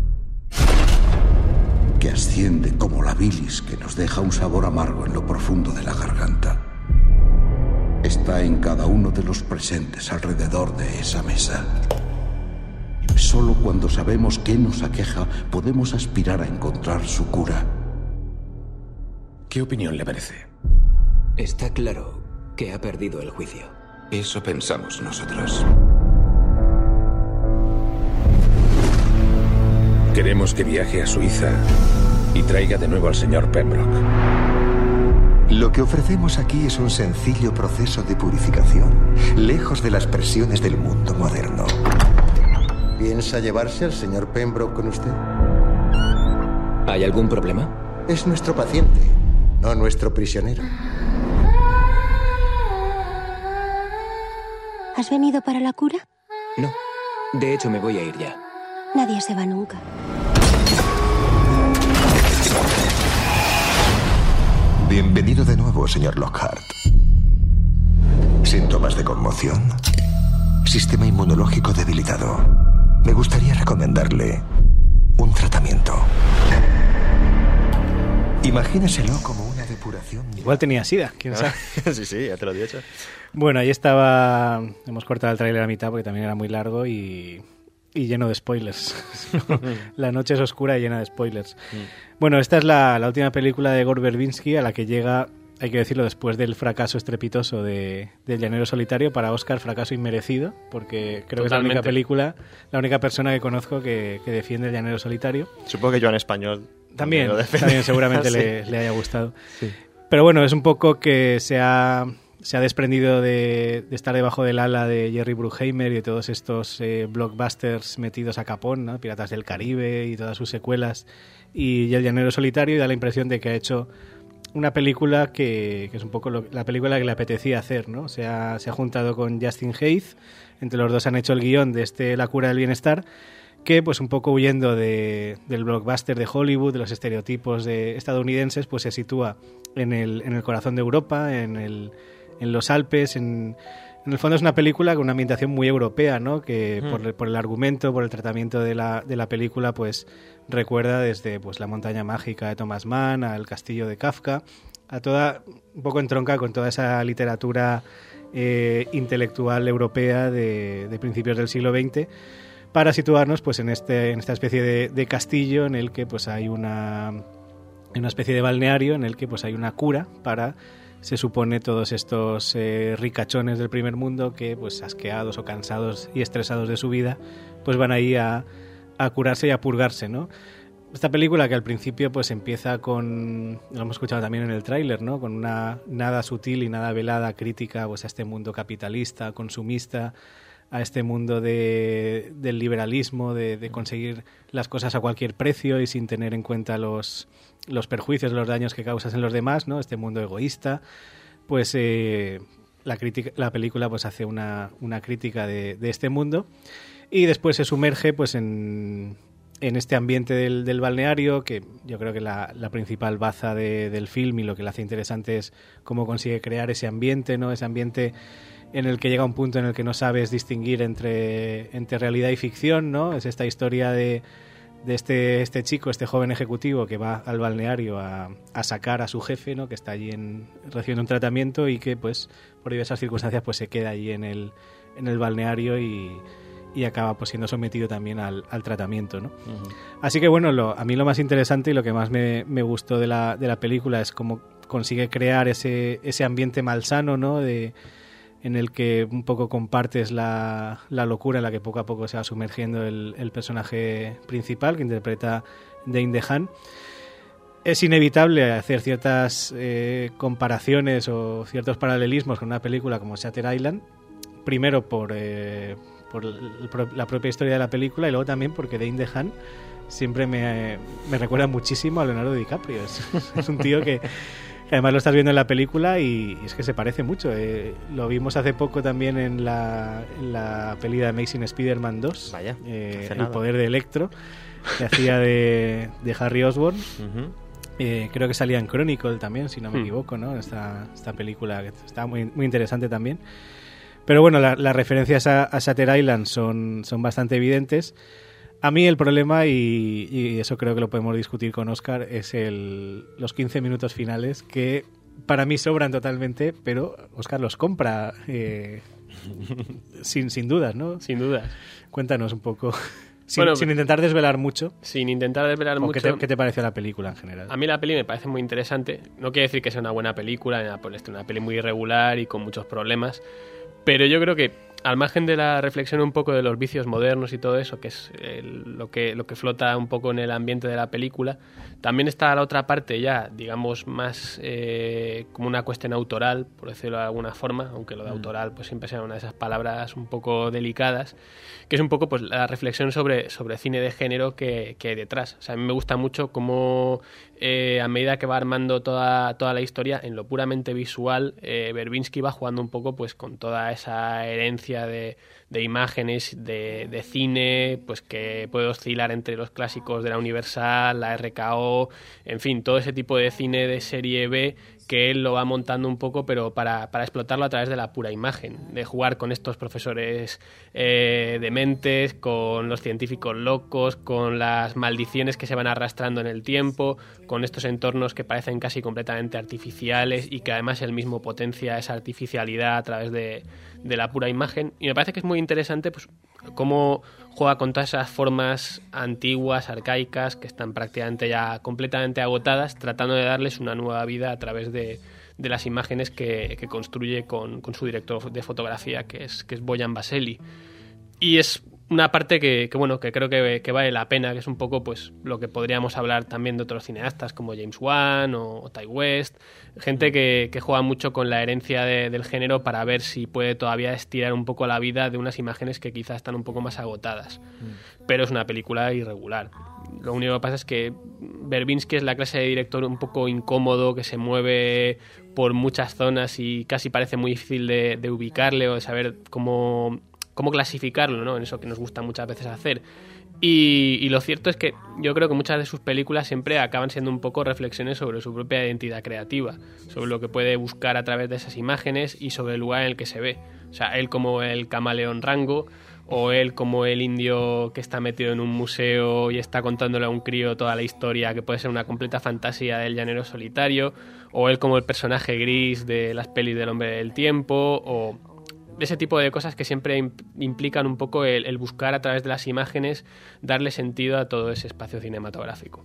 que asciende como la bilis que nos deja un sabor amargo en lo profundo de la garganta. Está en cada uno de los presentes alrededor de esa mesa. Solo cuando sabemos qué nos aqueja podemos aspirar a encontrar su cura. ¿Qué opinión le merece? Está claro que ha perdido el juicio. Eso pensamos nosotros. Queremos que viaje a Suiza y traiga de nuevo al señor Pembroke. Lo que ofrecemos aquí es un sencillo proceso de purificación, lejos de las presiones del mundo moderno. ¿Piensa llevarse al señor Pembroke con usted? ¿Hay algún problema? Es nuestro paciente, no nuestro prisionero. ¿Has venido para la cura? No. De hecho, me voy a ir ya. Nadie se va nunca. Bienvenido de nuevo, señor Lockhart. Síntomas de conmoción. Sistema inmunológico debilitado. Me gustaría recomendarle un tratamiento. Imagíneselo como una depuración. Igual tenía sida, quién sabe. Sí, sí, ya te lo he dicho. Bueno, ahí estaba. Hemos cortado el tráiler a mitad porque también era muy largo y, y lleno de spoilers. La noche es oscura y llena de spoilers. Mm. Bueno, esta es la, la última película de Gore Verbinski a la que llega, hay que decirlo, después del fracaso estrepitoso de, de El llanero solitario. Para Oscar, fracaso inmerecido, porque creo Totalmente. que es la única película, la única persona que conozco que, que defiende El llanero solitario. Supongo que yo en español también, lo también seguramente sí. le, le haya gustado. Sí. Pero bueno, es un poco que se ha, se ha desprendido de, de estar debajo del ala de Jerry Bruckheimer y de todos estos eh, blockbusters metidos a capón, ¿no? Piratas del Caribe y todas sus secuelas, y El llanero solitario, y da la impresión de que ha hecho una película que, que es un poco lo, la película que le apetecía hacer, ¿no? Se ha, se ha juntado con Justin Hayes, entre los dos han hecho el guión de este La cura del bienestar, que pues un poco huyendo de, del blockbuster de Hollywood, de los estereotipos de estadounidenses, pues se sitúa en el, en el corazón de Europa, en, el, en los Alpes, en... En el fondo es una película con una ambientación muy europea, ¿no? Que mm. por, por el argumento, por el tratamiento de la, de la película, pues recuerda desde pues la montaña mágica de Thomas Mann al castillo de Kafka, a toda, un poco entronca con toda esa literatura eh, intelectual europea de, de principios del siglo veinte, para situarnos pues en este, en esta especie de, de castillo en el que pues hay una, una especie de balneario en el que pues hay una cura para, se supone, todos estos eh, ricachones del primer mundo que, pues asqueados o cansados y estresados de su vida, pues van ahí a, a curarse y a purgarse, ¿no? Esta película, que al principio pues empieza con, lo hemos escuchado también en el tráiler, ¿no? Con una nada sutil y nada velada crítica pues a este mundo capitalista, consumista, a este mundo de, del liberalismo, de, de conseguir las cosas a cualquier precio y sin tener en cuenta los, los perjuicios, los daños que causas en los demás, ¿no? Este mundo egoísta, pues eh, la, crítica, la película pues hace una, una crítica de, de este mundo y después se sumerge pues en, en este ambiente del, del balneario, que yo creo que la, la principal baza de, del film y lo que le hace interesante es cómo consigue crear ese ambiente, ¿no? Ese ambiente en el que llega un punto en el que no sabes distinguir entre, entre realidad y ficción, ¿no? Es esta historia de, de este, este chico, este joven ejecutivo que va al balneario a, a sacar a su jefe, ¿no? Que está allí en, recibiendo un tratamiento y que, pues, por diversas circunstancias, pues se queda allí en el, en el balneario y, y acaba pues siendo sometido también al, al tratamiento, ¿no? Uh-huh. Así que, bueno, lo, a mí lo más interesante y lo que más me, me gustó de la, de la película es cómo consigue crear ese, ese ambiente malsano, ¿no? De en el que un poco compartes la, la locura en la que poco a poco se va sumergiendo el, el personaje principal, que interpreta Dane DeHaan. Es inevitable hacer ciertas eh, comparaciones o ciertos paralelismos con una película como Shutter Island, primero por, eh, por la propia historia de la película y luego también porque Dane DeHaan siempre me, me recuerda muchísimo a Leonardo DiCaprio. Es, es un tío que además lo estás viendo en la película y es que se parece mucho. Eh, lo vimos hace poco también en la, en la peli de Amazing Spider-Man dos. Vaya, eh, El nada. poder de Electro, que hacía de, de Harry Osborn. Uh-huh. eh, creo que salía en Chronicle también, si no me Hmm. equivoco, ¿no? Esta, esta película que está muy, muy interesante también. Pero bueno, la, las referencias a, a Shutter Island son, son bastante evidentes. A mí el problema, y, y eso creo que lo podemos discutir con Óscar, es el, los quince minutos finales que para mí sobran totalmente, pero Óscar los compra eh, sin, sin dudas, ¿no? Sin dudas. Cuéntanos un poco, sin, Bueno, sin intentar desvelar mucho. Sin intentar desvelar ¿O mucho. ¿Qué te, qué te pareció la película en general? A mí la peli me parece muy interesante. No quiere decir que sea una buena película, ni nada por el estilo, una peli muy irregular y con muchos problemas. Pero yo creo que, al margen de la reflexión un poco de los vicios modernos y todo eso, que es el, lo, que, lo que flota un poco en el ambiente de la película, también está la otra parte ya, digamos, más eh, como una cuestión autoral, por decirlo de alguna forma, aunque lo de autoral pues siempre sea una de esas palabras un poco delicadas, que es un poco pues la reflexión sobre, sobre cine de género que, que hay detrás. O sea, a mí me gusta mucho cómo eh, a medida que va armando toda, toda la historia, en lo puramente visual, eh, Verbinski va jugando un poco pues con toda esa herencia de, de imágenes de, de cine, pues que puede oscilar entre los clásicos de la Universal, la R K O, en fin, todo ese tipo de cine de serie B que él lo va montando un poco, pero para, para explotarlo a través de la pura imagen, de jugar con estos profesores eh, dementes, con los científicos locos, con las maldiciones que se van arrastrando en el tiempo, con estos entornos que parecen casi completamente artificiales y que además él mismo potencia esa artificialidad a través de, de la pura imagen. Y me parece que es muy interesante pues cómo juega con todas esas formas antiguas, arcaicas, que están prácticamente ya completamente agotadas, tratando de darles una nueva vida a través de, de las imágenes que, que construye con, con su director de fotografía, que es, que es Bojan Vasely. Y es una parte que, que bueno, que creo que, que vale la pena, que es un poco pues lo que podríamos hablar también de otros cineastas como James Wan o, o Ty West, gente que, que juega mucho con la herencia de, del género para ver si puede todavía estirar un poco la vida de unas imágenes que quizás están un poco más agotadas. Mm. Pero es una película irregular. Lo único que pasa es que Verbinski es la clase de director un poco incómodo, que se mueve por muchas zonas y casi parece muy difícil de, de ubicarle o de saber cómo... cómo clasificarlo, ¿no? En eso que nos gusta muchas veces hacer. Y, y lo cierto es que yo creo que muchas de sus películas siempre acaban siendo un poco reflexiones sobre su propia identidad creativa, sobre lo que puede buscar a través de esas imágenes y sobre el lugar en el que se ve. O sea, él como el camaleón Rango, o él como el indio que está metido en un museo y está contándole a un crío toda la historia, que puede ser una completa fantasía del llanero solitario, o él como el personaje gris de las pelis del Hombre del Tiempo, o ese tipo de cosas que siempre implican un poco el, el buscar a través de las imágenes darle sentido a todo ese espacio cinematográfico.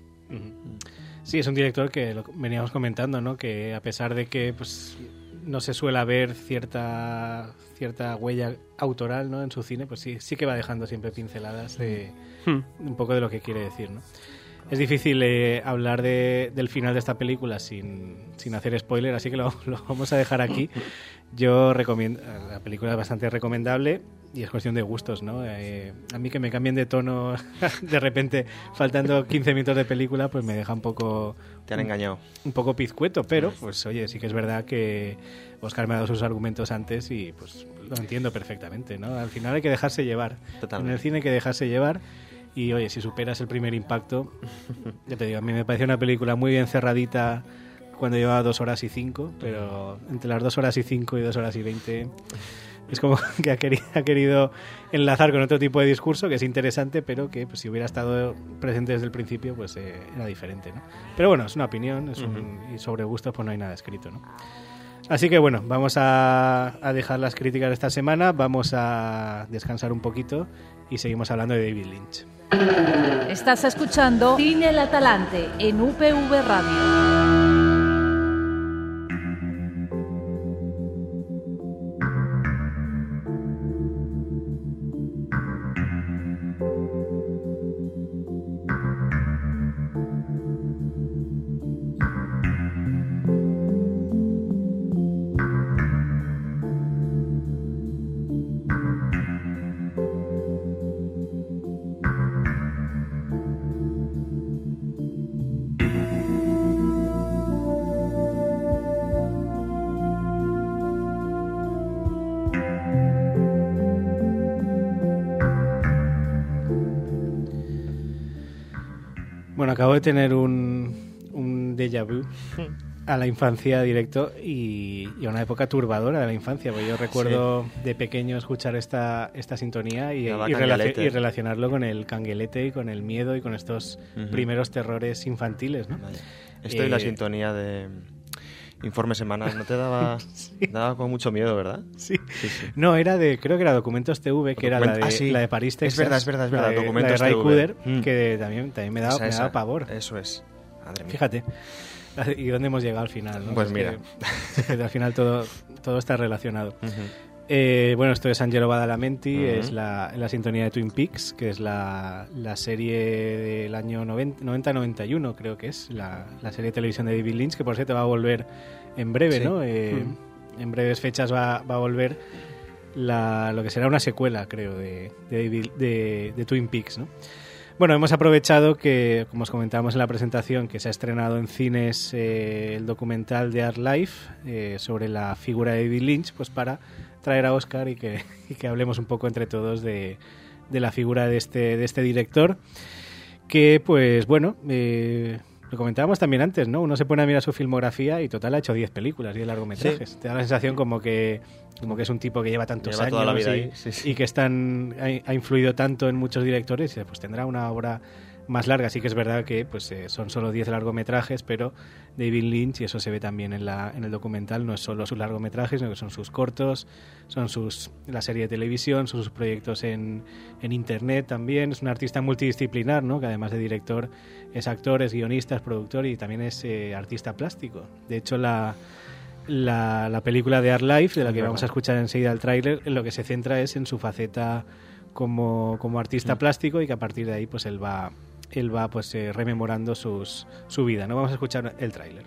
Sí, es un director que lo veníamos comentando, ¿no? Que a pesar de que pues no se suele ver cierta cierta huella autoral, ¿no? En su cine, pues sí, sí que va dejando siempre pinceladas de hmm. un poco de lo que quiere decir, ¿no? Es difícil eh, hablar de, del final de esta película sin, sin hacer spoiler, así que lo, lo vamos a dejar aquí. Yo recomiendo, la película es bastante recomendable y es cuestión de gustos, ¿no? Eh, a mí que me cambien de tono de repente, faltando quince minutos de película, pues me deja un poco... Te han engañado. Un poco pizcueto, pero pues oye, sí que es verdad que Óscar me ha dado sus argumentos antes y pues lo entiendo perfectamente, ¿no? Al final hay que dejarse llevar. Totalmente. En el cine hay que dejarse llevar. Y oye, si superas el primer impacto, ya te digo, a mí me pareció una película muy bien cerradita cuando llevaba dos horas y cinco, pero entre las dos horas y cinco y dos horas y veinte es como que ha querido, ha querido enlazar con otro tipo de discurso que es interesante, pero que pues, si hubiera estado presente desde el principio, pues eh, era diferente, ¿no? Pero bueno, es una opinión, es un, uh-huh. y sobre gustos pues no hay nada escrito, ¿no? Así que bueno, vamos a, a dejar las críticas de esta semana, vamos a descansar un poquito y seguimos hablando de David Lynch. Estás escuchando Cine El Atalante en U P V Radio. Bueno, acabo de tener un, un déjà vu a la infancia directo y, y a una época turbadora de la infancia, porque yo recuerdo sí. de pequeño escuchar esta, esta sintonía y, y, relacion, y relacionarlo con el canguelete y con el miedo y con estos uh-huh. primeros terrores infantiles, ¿no? Vale. Esto eh, y la sintonía de Informe Semanal, ¿no te daba, sí. daba con mucho miedo, verdad? Sí. sí, sí. No, era de, creo que era Documentos T V, que Document- era la de, ah, sí. la de París, Texas. Es verdad, es verdad, es verdad. La de, Documentos la de Ray T V. Cooder, mm. que también, también me daba, esa, me esa. daba pavor. Eso es. Madre mía. Fíjate. ¿Y dónde hemos llegado al final? ¿no? Pues es mira. Que, es que al final todo, todo está relacionado. Uh-huh. eh, bueno, esto es Angelo Badalamenti, uh-huh. es la, la sintonía de Twin Peaks, que es la, la serie del año noventa noventa y uno, creo que es, la, la serie de televisión de David Lynch, que por cierto va a volver en breve, sí. ¿no? Eh, uh-huh. En breves fechas va, va a volver la, lo que será una secuela, creo, de, de, David, de, de Twin Peaks, ¿no? Bueno, hemos aprovechado que, como os comentábamos en la presentación, que se ha estrenado en cines eh, el documental de Art Life eh, sobre la figura de David Lynch, pues para traer a Óscar y que, y que hablemos un poco entre todos de, de la figura de este, de este director, que pues bueno, eh, lo comentábamos también antes, ¿no? Uno se pone a mirar su filmografía y total ha hecho diez películas, diez largometrajes. Sí. Te da la sensación como que como que es un tipo que lleva tantos lleva años toda la vida y, ahí. Sí, sí. y que están, ha, ha influido tanto en muchos directores, y pues tendrá una obra más larga. Sí que es verdad que pues eh, son solo diez largometrajes, pero David Lynch, y eso se ve también en, la, en el documental, no es solo sus largometrajes, sino que son sus cortos, son sus la serie de televisión, son sus proyectos en, en internet también. Es un artista multidisciplinar, ¿no? Que además de director es actor, es guionista, es productor y también es eh, artista plástico. De hecho, la La, la película de Art Life, de la que vamos a escuchar enseguida el tráiler, en lo que se centra es en su faceta como, como artista mm. plástico, y que a partir de ahí pues él va él va pues eh, rememorando sus, su vida, ¿no? Vamos a escuchar el tráiler.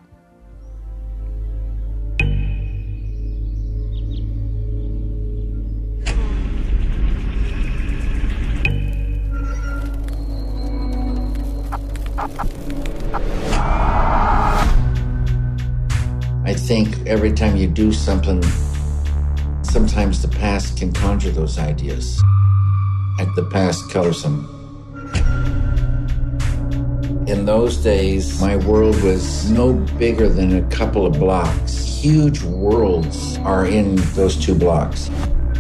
I think every time you do something, sometimes the past can conjure those ideas. Like the past colors them. In those days, my world was no bigger than a couple of blocks. Huge worlds are in those two blocks.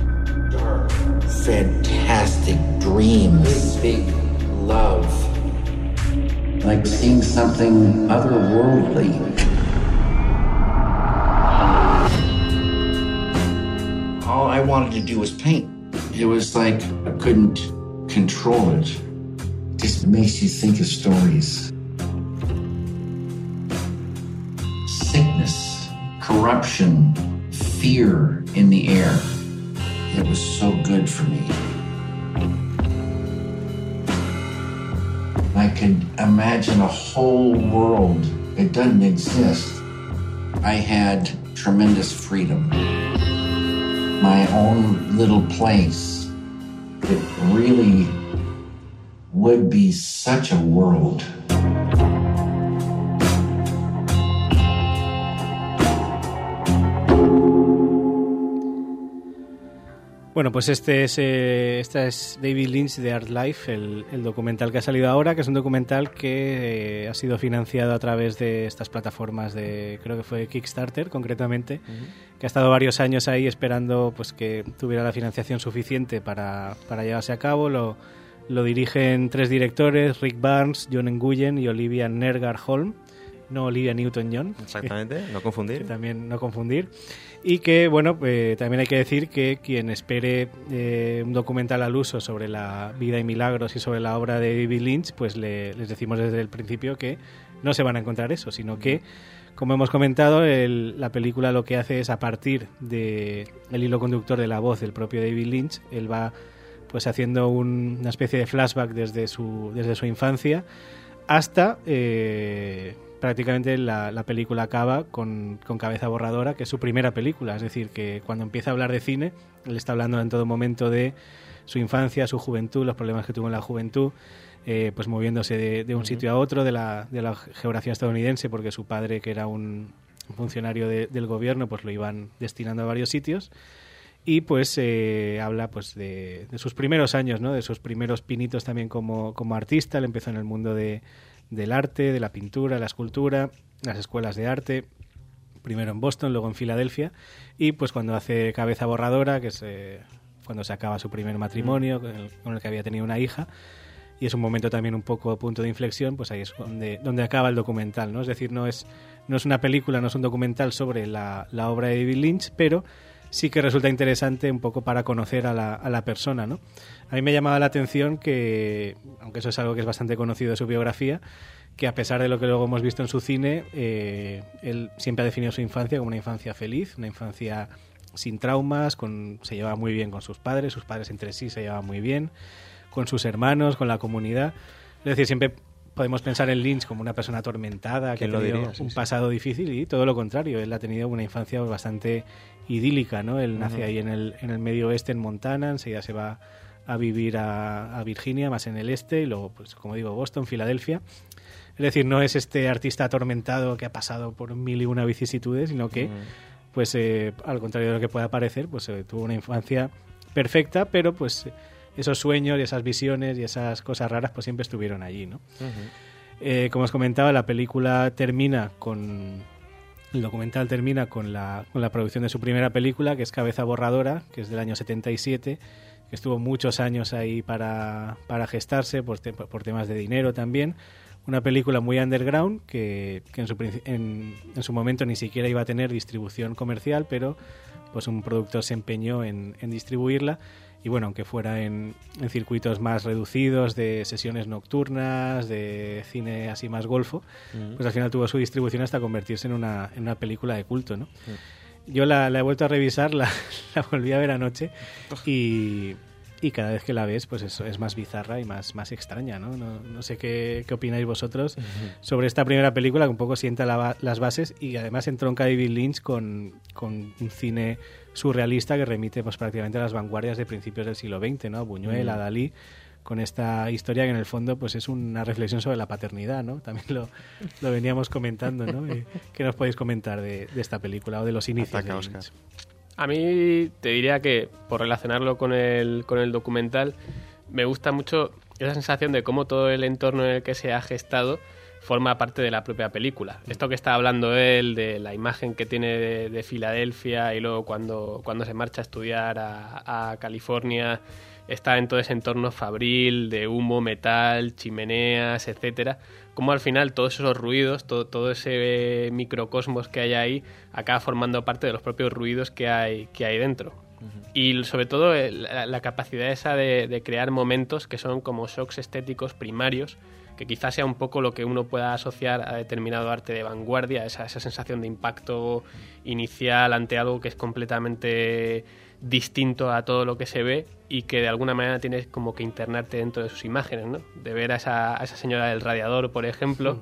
Fantastic dreams. Big, big love. Like seeing something otherworldly. All I wanted to do was paint. It was like I couldn't control it. It just makes you think of stories. Sickness, corruption, fear in the air. It was so good for me. I could imagine a whole world that doesn't exist. I had tremendous freedom. My own little place. It really would be such a world. Bueno, pues este es, eh, esta es David Lynch de Art Life, el, el documental que ha salido ahora, que es un documental que eh, ha sido financiado a través de estas plataformas de, creo que fue Kickstarter concretamente, uh-huh. que ha estado varios años ahí esperando pues que tuviera la financiación suficiente para, para llevarse a cabo. Lo, lo dirigen tres directores, Rick Barnes, John Nguyen y Olivia Nergar-Holm, no Olivia Newton-John. Exactamente, no confundir. Que también no confundir. Y que, bueno, eh, también hay que decir que quien espere eh, un documental al uso sobre la vida y milagros y sobre la obra de David Lynch, pues le, les decimos desde el principio que no se van a encontrar eso, sino que, como hemos comentado, el, la película lo que hace es, a partir del de hilo conductor de la voz del propio David Lynch, él va pues haciendo un, una especie de flashback desde su, desde su infancia hasta... Eh, prácticamente la, la película acaba con, con Cabeza Borradora, que es su primera película. Es decir, que cuando empieza a hablar de cine, él está hablando en todo momento de su infancia, su juventud, los problemas que tuvo en la juventud, eh, pues moviéndose de, de un uh-huh. sitio a otro de la, de la geografía estadounidense, porque su padre, que era un funcionario de, del gobierno, pues lo iban destinando a varios sitios. Y pues eh, habla pues de, de sus primeros años, ¿no? De sus primeros pinitos también como, como artista. Él empezó en el mundo de del arte, de la pintura, de la escultura, las escuelas de arte, primero en Boston, luego en Filadelfia, y pues cuando hace Cabeza Borradora, que es eh, cuando se acaba su primer matrimonio, con el, con el que había tenido una hija, y es un momento también un poco punto de inflexión, pues ahí es donde, donde acaba el documental, ¿no? Es decir, no es, no es una película, no es un documental sobre la, la obra de David Lynch, pero sí que resulta interesante un poco para conocer a la, a la persona, ¿no? A mí me llamaba la atención que, aunque eso es algo que es bastante conocido de su biografía, que a pesar de lo que luego hemos visto en su cine, eh, él siempre ha definido su infancia como una infancia feliz, una infancia sin traumas, con, se llevaba muy bien con sus padres, sus padres entre sí se llevaban muy bien, con sus hermanos, con la comunidad. Es decir, siempre podemos pensar en Lynch como una persona atormentada, que ha tenido diría, sí, un sí. pasado difícil, y todo lo contrario, él ha tenido una infancia bastante idílica, ¿no? Él nace Uh-huh. ahí en el, en el medio oeste, en Montana, enseguida se va a vivir a, a Virginia, más en el este, y luego, pues como digo, Boston, Filadelfia. Es decir, no es este artista atormentado que ha pasado por mil y una vicisitudes, sino que, uh-huh. pues eh, al contrario de lo que pueda parecer, pues eh, tuvo una infancia perfecta, pero pues esos sueños y esas visiones y esas cosas raras pues siempre estuvieron allí, ¿no? Uh-huh. Eh, como os comentaba, la película termina con... El documental termina con la, con la producción de su primera película, que es Cabeza Borradora, que es del año setenta y siete, que estuvo muchos años ahí para, para gestarse, por, te, por temas de dinero también. Una película muy underground, que, que en, su, en, en su momento ni siquiera iba a tener distribución comercial, pero pues un productor se empeñó en, en distribuirla. Y bueno, aunque fuera en, en circuitos más reducidos, de sesiones nocturnas, de cine así más golfo, uh-huh. pues al final tuvo su distribución hasta convertirse en una, en una película de culto, ¿no? Uh-huh. Yo la, la he vuelto a revisar, la, la volví a ver anoche y, y cada vez que la ves, pues eso es más bizarra y más, más extraña, ¿no? No, no sé qué, qué opináis vosotros uh-huh. sobre esta primera película, que un poco sienta la, las bases y además entronca David Lynch con, con un cine surrealista que remite pues prácticamente a las vanguardias de principios del siglo veinte, ¿no? Buñuel, mm. a Dalí, con esta historia que en el fondo pues es una reflexión sobre la paternidad, ¿no? También lo, lo veníamos comentando, ¿no? ¿Qué nos podéis comentar de, de esta película o de los inicios Ataca, de Oscar. A mí te diría que, por relacionarlo con el, con el documental, me gusta mucho esa sensación de cómo todo el entorno en el que se ha gestado forma parte de la propia película. Esto que está hablando él, de la imagen que tiene de, de Filadelfia, y luego cuando, cuando se marcha a estudiar a, a California, está en todo ese entorno fabril de humo, metal, chimeneas, etcétera. Como al final todos esos ruidos, todo, todo ese microcosmos que hay ahí, acaba formando parte de los propios ruidos que hay, que hay dentro. Uh-huh. Y sobre todo la, la capacidad esa de, de crear momentos que son como shocks estéticos primarios, que quizás sea un poco lo que uno pueda asociar a determinado arte de vanguardia, esa, esa sensación de impacto inicial ante algo que es completamente distinto a todo lo que se ve y que de alguna manera tienes como que internarte dentro de sus imágenes, ¿no? De ver a esa, a esa señora del radiador, por ejemplo,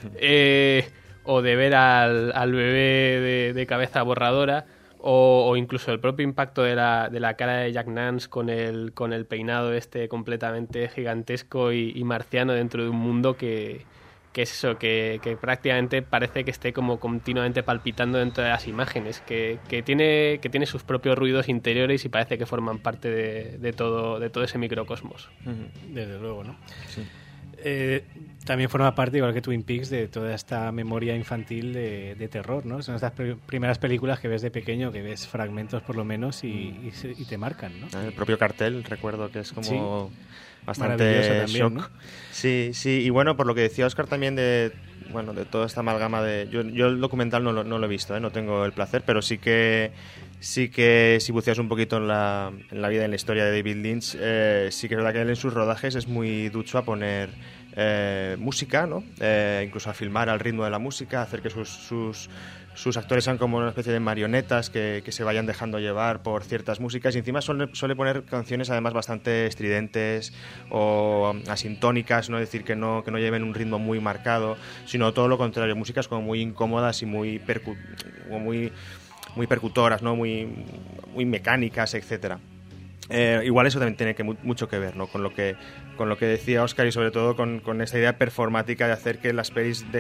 eh, o de ver al, al bebé de, de Cabeza Borradora, O, o incluso el propio impacto de la, de la cara de Jack Nance con el, con el peinado este completamente gigantesco y, y marciano dentro de un mundo que, que es eso, que, que prácticamente parece que esté como continuamente palpitando dentro de las imágenes, que, que, tiene, que tiene sus propios ruidos interiores y parece que forman parte de, de, todo, de todo ese microcosmos. Desde luego, ¿no? Sí. Eh, también forma parte, igual que Twin Peaks, de toda esta memoria infantil de, de terror, ¿no? Son estas pr- primeras películas que ves de pequeño, que ves fragmentos por lo menos y, y, se, y te marcan, ¿no? El propio cartel, recuerdo que es como sí. bastante también, shock. ¿no? Sí, sí, y bueno, por lo que decía Óscar también de, bueno, de toda esta amalgama de... Yo, yo el documental no lo, no lo he visto, ¿eh? No tengo el placer, pero sí que... Sí que si buceas un poquito en la, en la vida, en la historia de David Lynch, eh, sí que es verdad que él en sus rodajes es muy ducho a poner eh, música, ¿no? Eh, incluso a filmar al ritmo de la música, a hacer que sus, sus, sus actores sean como una especie de marionetas que, que se vayan dejando llevar por ciertas músicas, y encima suele, suele poner canciones además bastante estridentes o asintónicas, no decir que no, que no lleven un ritmo muy marcado, sino todo lo contrario, músicas como muy incómodas y muy percu- muy muy percutoras, ¿no? Muy, muy mecánicas, etcétera. Eh, igual eso también tiene que mu- mucho que ver, ¿no? Con lo que con lo que decía Óscar, y sobre todo con, con esta idea performática de hacer que las pelis de,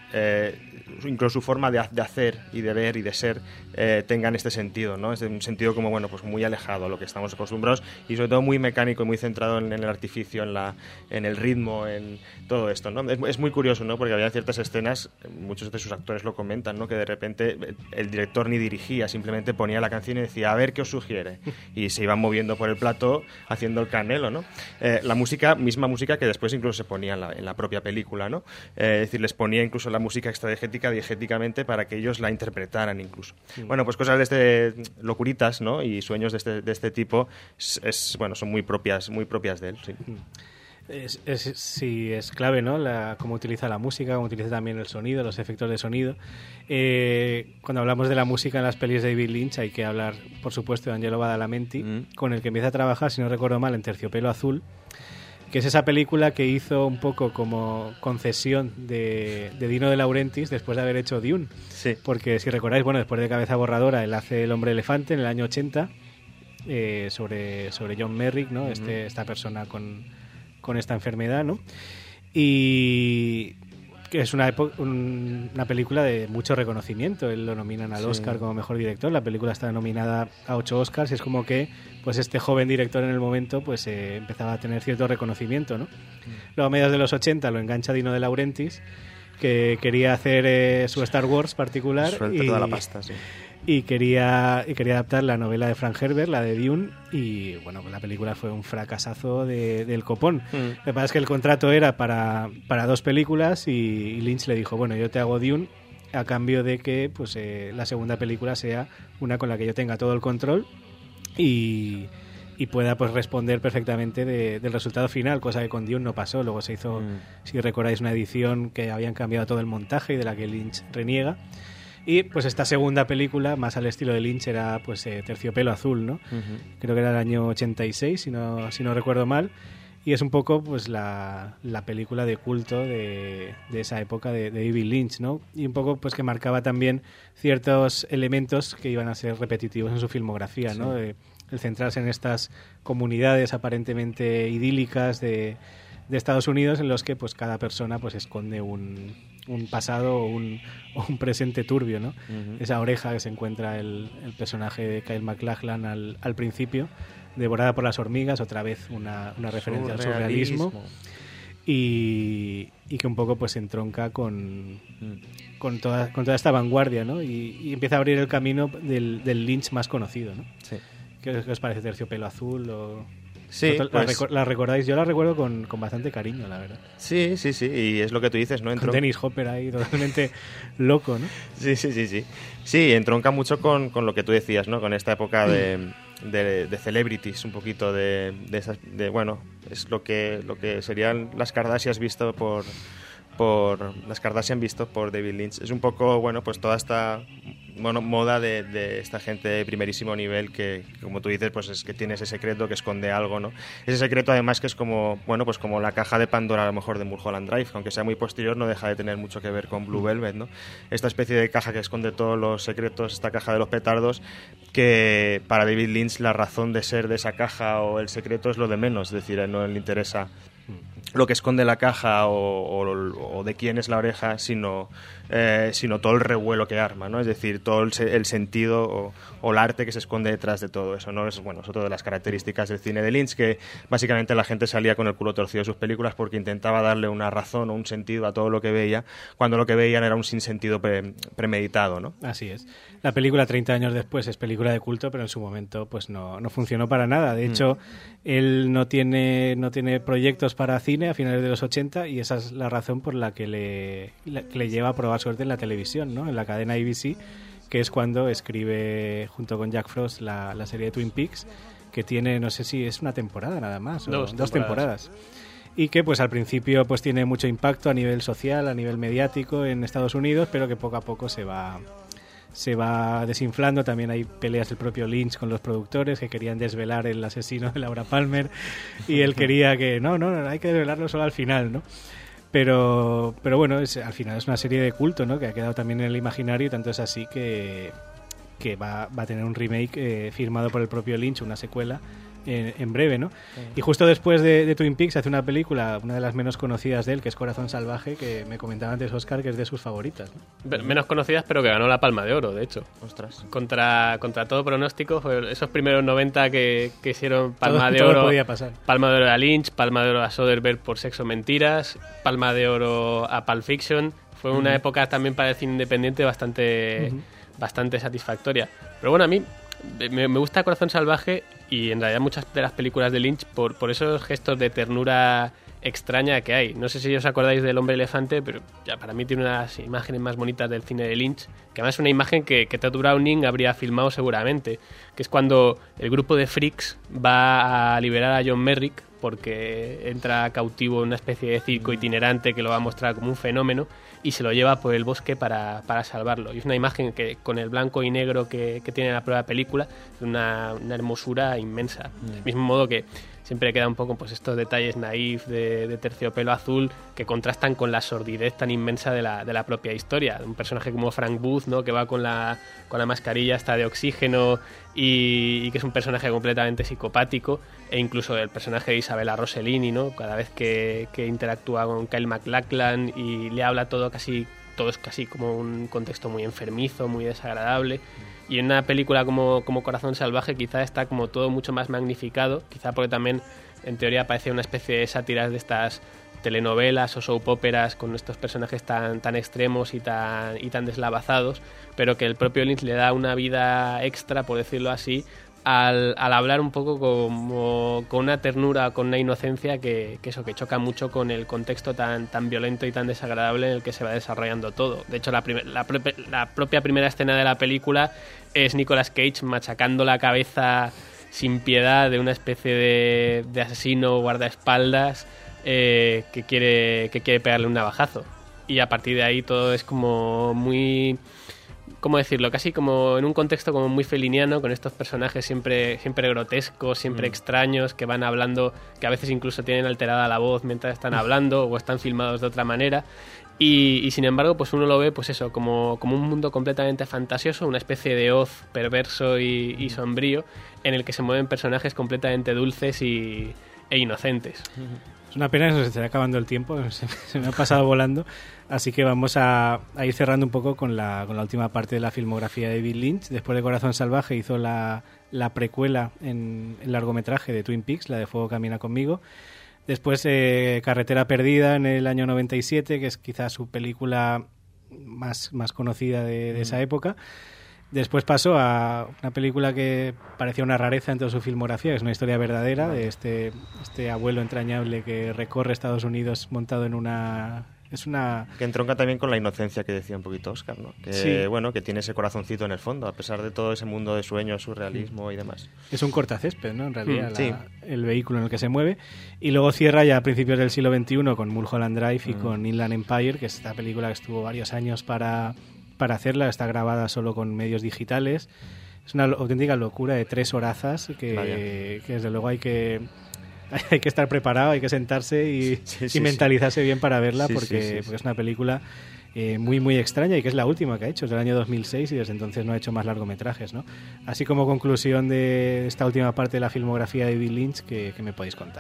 eh, incluso su forma de, de hacer y de ver y de ser eh, tengan este sentido, ¿no? Es un sentido como, bueno, pues muy alejado a lo que estamos acostumbrados y sobre todo muy mecánico y muy centrado en, en el artificio, en, la, en el ritmo, en todo esto, ¿no? Es, es muy curioso, ¿no? Porque había ciertas escenas, muchos de sus actores lo comentan, ¿no? Que de repente el director ni dirigía, simplemente ponía la canción y decía, a ver qué os sugiere, y se iban moviendo por el plató haciendo el canelo, ¿no? Eh, la música, misma música que después incluso se ponía en la, en la propia película, ¿no? Eh, es decir, les ponía incluso la música extradiegética diegéticamente para que ellos la interpretaran incluso. Sí. Bueno, pues cosas de este, locuritas, ¿no? Y sueños de este, de este tipo es, es, bueno, son muy propias, muy propias de él, sí. Es, es, sí, es clave, ¿no? La, cómo utiliza la música, cómo utiliza también el sonido, los efectos de sonido. Eh, cuando hablamos de la música en las pelis de David Lynch hay que hablar, por supuesto, de Angelo Badalamenti, mm. con el que empieza a trabajar, si no recuerdo mal, en Terciopelo Azul, que es esa película que hizo un poco como concesión de, de Dino de Laurentiis después de haber hecho Dune. Sí. Porque si recordáis, bueno, después de Cabeza Borradora, él hace El hombre elefante en el año ochenta, eh, sobre, sobre John Merrick, ¿no? Mm-hmm. Este, esta persona con, con esta enfermedad, ¿no? Y que es una, epo- un, una película de mucho reconocimiento. Él lo nominan al sí. Oscar como mejor director. La película está nominada a ocho Oscars y es como que pues este joven director en el momento pues eh, empezaba a tener cierto reconocimiento, ¿no? Mm. Luego a mediados de los ochenta lo engancha Dino de Laurentiis, que quería hacer eh, su Star Wars particular. Suelta y, toda la pasta, sí. Y quería, y quería adaptar la novela de Frank Herbert, la de Dune, y bueno, la película fue un fracasazo de, del copón. Mm. Lo que pasa es que el contrato era para, para dos películas y, y Lynch le dijo, bueno, yo te hago Dune a cambio de que pues eh, la segunda película sea una con la que yo tenga todo el control y, y pueda pues responder perfectamente de, del resultado final, cosa que con Dune no pasó. Luego se hizo, mm. si recordáis, una edición que habían cambiado todo el montaje y de la que Lynch reniega. Y pues esta segunda película, más al estilo de Lynch, era pues eh, Terciopelo Azul, ¿no? Uh-huh. Creo que era el año ochenta y seis, si no, si no recuerdo mal. Y es un poco pues la, la película de culto de, de esa época de, de David Lynch, ¿no? Y un poco pues que marcaba también ciertos elementos que iban a ser repetitivos en su filmografía, ¿no? Sí. De, el centrarse en estas comunidades aparentemente idílicas de, de Estados Unidos en los que pues cada persona pues esconde un, un pasado o un, o un presente turbio, ¿no? Uh-huh. Esa oreja que se encuentra el, el personaje de Kyle MacLachlan al, al principio, devorada por las hormigas, otra vez una, una referencia al surrealismo, y, y que un poco pues entronca con, mm. con, toda, con toda esta vanguardia, ¿no? Y, y empieza a abrir el camino del, del Lynch más conocido, ¿no? Sí. ¿Qué, qué os parece Terciopelo Azul? O... Sí, ¿La, pues, recu- ¿La recordáis? Yo la recuerdo con, con bastante cariño, la verdad. Sí, sí, sí, y es lo que tú dices, ¿no? Entron... Con Dennis Hopper ahí totalmente loco, ¿no? Sí, sí, sí, sí. Sí, entronca mucho con, con lo que tú decías, ¿no? Con esta época de, de, de celebrities, un poquito de, de esas, de, bueno, es lo que, lo que serían las Kardashians visto por... por las Kardashian visto por David Lynch. Es un poco, bueno, pues toda esta bueno, moda de, de esta gente de primerísimo nivel que, como tú dices, pues es que tiene ese secreto que esconde algo, ¿no? Ese secreto además que es como, bueno, pues como la caja de Pandora a lo mejor de Mulholland Drive, aunque sea muy posterior no deja de tener mucho que ver con Blue Velvet, ¿no? Esta especie de caja que esconde todos los secretos, esta caja de los petardos, que para David Lynch la razón de ser de esa caja o el secreto es lo de menos, es decir, no le interesa lo que esconde la caja o, o, o de quién es la oreja, sino, eh, sino todo el revuelo que arma, ¿no? Es decir, todo el, el sentido o, o el arte que se esconde detrás de todo eso, ¿no? Es, bueno, es otra de las características del cine de Lynch, que básicamente la gente salía con el culo torcido de sus películas porque intentaba darle una razón o un sentido a todo lo que veía, cuando lo que veían era un sinsentido pre, premeditado, ¿no? Así es. La película treinta años después es película de culto, pero en su momento pues no, no funcionó para nada. De hecho, mm. él no tiene, no tiene proyectos para cine a finales de los ochenta y esa es la razón por la que le, la, que le lleva a probar suerte en la televisión, ¿no? En la cadena A B C, que es cuando escribe junto con Jack Frost la, la serie de Twin Peaks, que tiene, no sé si es una temporada nada más, o dos, dos temporadas. temporadas. Y que pues al principio pues tiene mucho impacto a nivel social, a nivel mediático en Estados Unidos, pero que poco a poco se va... se va desinflando. También hay peleas del propio Lynch con los productores que querían desvelar el asesino de Laura Palmer y él quería que no, no, no hay que desvelarlo solo al final, ¿no? Pero, pero bueno, es, al final es una serie de culto, ¿no? Que ha quedado también en el imaginario y tanto es así que, que va, va a tener un remake eh, firmado por el propio Lynch, una secuela en, en breve, ¿no? Sí. Y justo después de, de Twin Peaks hace una película, una de las menos conocidas de él, que es Corazón Salvaje, que me comentaba antes Óscar que es de sus favoritas, ¿no? Menos conocidas, pero que ganó la Palma de Oro, de hecho. Ostras. Contra, contra todo pronóstico, fue esos primeros noventa que, que hicieron Palma todo, de todo Oro. Podía pasar. Palma de Oro a Lynch, Palma de Oro a Soderbergh por Sexo Mentiras, Palma de Oro a Pulp Fiction. Fue una uh-huh. época también para el cine independiente bastante, uh-huh. bastante satisfactoria. Pero bueno, a mí me, me gusta Corazón Salvaje y en realidad muchas de las películas de Lynch por, por esos gestos de ternura extraña que hay. No sé si os acordáis del Hombre Elefante, pero ya para mí tiene unas imágenes más bonitas del cine de Lynch, que además es una imagen que, que Todd Browning habría filmado seguramente, que es cuando el grupo de freaks va a liberar a John Merrick porque entra cautivo en una especie de circo itinerante que lo va a mostrar como un fenómeno y se lo lleva por el bosque para, para salvarlo. Y es una imagen que con el blanco y negro que, que tiene la prueba película es una, una hermosura inmensa. Mm. Del mismo modo que siempre queda un poco pues estos detalles naif de, de Terciopelo Azul que contrastan con la sordidez tan inmensa de la, de la propia historia. Un personaje como Frank Booth, ¿no? Que va con la, con la mascarilla hasta de oxígeno y, y que es un personaje completamente psicopático, e incluso el personaje de Isabella Rossellini, ¿no? Cada vez que, que interactúa con Kyle MacLachlan y le habla todo casi, todo es casi como un contexto muy enfermizo, muy desagradable. Y en una película como, como Corazón Salvaje quizá está como todo mucho más magnificado, quizá porque también en teoría parece una especie de sátiras de estas telenovelas o soap óperas con estos personajes tan, tan extremos y tan, y tan deslavazados, pero que el propio Lynch le da una vida extra, por decirlo así, al, al hablar un poco como con una ternura, con una inocencia que, que eso, que choca mucho con el contexto tan, tan violento y tan desagradable en el que se va desarrollando todo. De hecho, la, primer, la, prope, la propia primera escena de la película es Nicolas Cage machacando la cabeza sin piedad de una especie de, de asesino guardaespaldas eh, que quiere, que quiere pegarle un navajazo. Y a partir de ahí todo es como muy... ¿Cómo decirlo? Casi como en un contexto como muy feliniano, con estos personajes siempre, siempre grotescos, siempre mm. extraños, que van hablando, que a veces incluso tienen alterada la voz mientras están hablando o están filmados de otra manera. Y, y sin embargo, pues uno lo ve, pues eso, como, como un mundo completamente fantasioso, una especie de Oz perverso y, y sombrío, en el que se mueven personajes completamente dulces y, e inocentes. Es una pena que se esté acabando el tiempo, se, se me ha pasado volando, así que vamos a, a ir cerrando un poco con la, con la última parte de la filmografía de David Lynch. Después de Corazón Salvaje hizo la, la precuela en el largometraje de Twin Peaks, la de Fuego Camina Conmigo. Después eh, Carretera Perdida en el año noventa y siete, que es quizás su película más, más conocida de, de esa época. Después pasó a una película que parecía una rareza en toda su filmografía, que es una historia verdadera de este, este abuelo entrañable que recorre Estados Unidos montado en una... Es una... Que entronca también con la inocencia que decía un poquito Óscar, ¿no? Que, sí. bueno, que tiene ese corazoncito en el fondo, a pesar de todo ese mundo de sueños, surrealismo y demás. Es un cortacésped, ¿no? En realidad, mm, sí. la, el vehículo en el que se mueve. Y luego cierra ya a principios del siglo veintiuno con Mulholland Drive y mm. con Inland Empire, que es esta película que estuvo varios años para, para hacerla. Está grabada solo con medios digitales. Es una auténtica locura de tres horazas que, que desde luego hay que... hay que estar preparado, hay que sentarse y, sí, sí, y mentalizarse sí. bien para verla, sí, porque, sí, sí, porque es una película eh, muy muy extraña y que es la última que ha hecho, es del año dos mil seis y desde entonces no ha hecho más largometrajes, ¿no? Así como conclusión de esta última parte de la filmografía de David Lynch, que, que me podéis contar.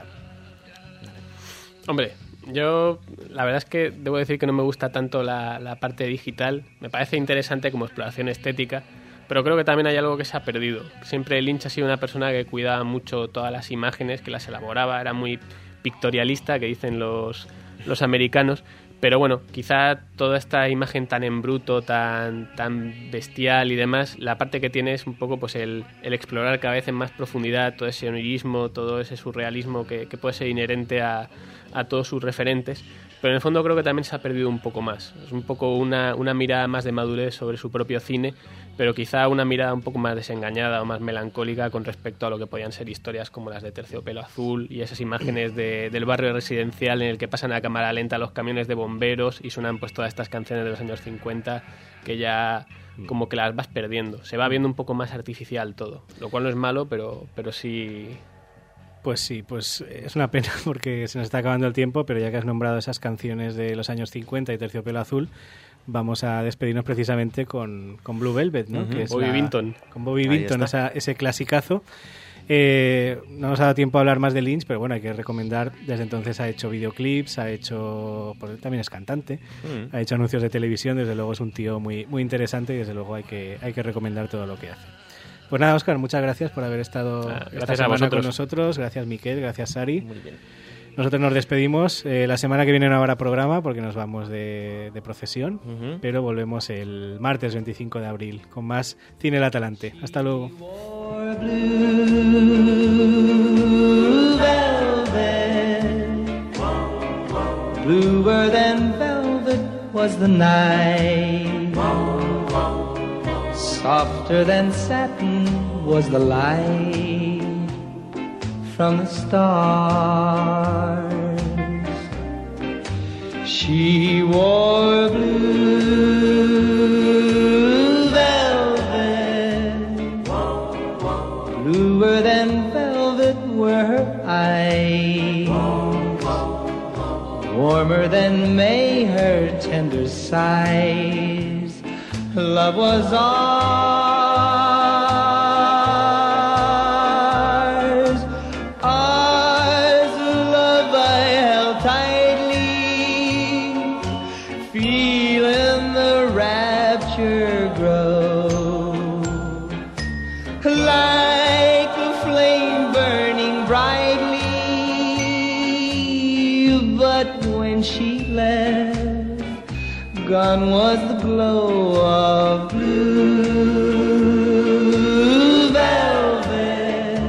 Hombre, yo la verdad es que debo decir que no me gusta tanto la, la parte digital, me parece interesante como exploración estética, pero creo que también hay algo que se ha perdido. Siempre Lynch ha sido una persona que cuidaba mucho todas las imágenes, que las elaboraba, era muy pictorialista, que dicen los, los americanos. Pero bueno, quizá toda esta imagen tan en bruto, tan, tan bestial y demás, la parte que tiene es un poco pues el, el explorar cada vez en más profundidad todo ese onirismo, todo ese surrealismo que, que puede ser inherente a, a todos sus referentes. Pero en el fondo creo que también se ha perdido un poco más. Es un poco una, una mirada más de madurez sobre su propio cine, pero quizá una mirada un poco más desengañada o más melancólica con respecto a lo que podían ser historias como las de Terciopelo Azul y esas imágenes de, del barrio residencial en el que pasan a cámara lenta los camiones de bomberos y suenan pues todas estas canciones de los años cincuenta que ya como que las vas perdiendo. Se va viendo un poco más artificial todo, lo cual no es malo, pero, pero sí... Pues sí, pues es una pena porque se nos está acabando el tiempo, pero ya que has nombrado esas canciones de los años cincuenta y Terciopelo Azul, vamos a despedirnos precisamente con, con Blue Velvet, ¿no? Uh-huh. Que es Bobby la, Vinton. Con Bobby Vinton, esa, ese clasicazo. Eh, no nos ha dado tiempo a hablar más de Lynch, pero bueno, hay que recomendar. Desde entonces ha hecho videoclips, ha hecho, pues, también es cantante, mm. ha hecho anuncios de televisión. Desde luego es un tío muy, muy interesante y desde luego hay que, hay que recomendar todo lo que hace. Pues nada, Óscar, muchas gracias por haber estado ah, esta semana con nosotros. Gracias, Miquel, gracias, Sari. Muy bien. Nosotros nos despedimos. Eh, la semana que viene no habrá programa porque nos vamos de, de procesión, uh-huh. pero volvemos el martes veinticinco de abril con más Cine La Talante. Hasta luego. Bluer than velvet was the night, softer than satin was the light from the stars. She wore blue velvet, bluer than velvet were her eyes, warmer than May her tender sighs. Love was ours, ours, love I held tightly, feeling the rapture grow, like a flame burning brightly. But when she left, gone was the glow of blue velvet.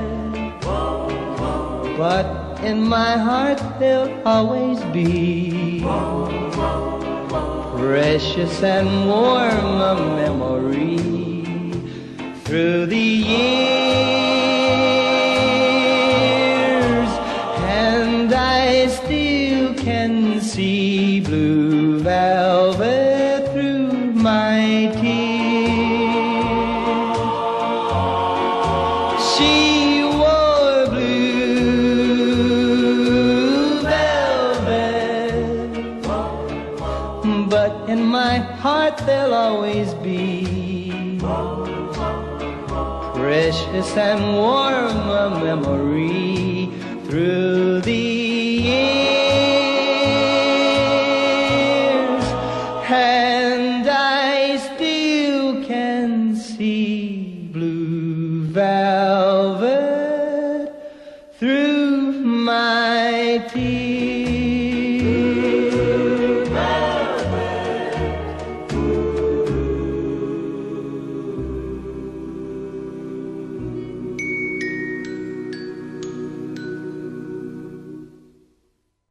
But in my heart there'll always be precious and warm a memory through the years, and I still can see blue velvet through my tears. She wore blue velvet, but in my heart there'll always be precious and warm a memory through the years, and I still can see blue velvet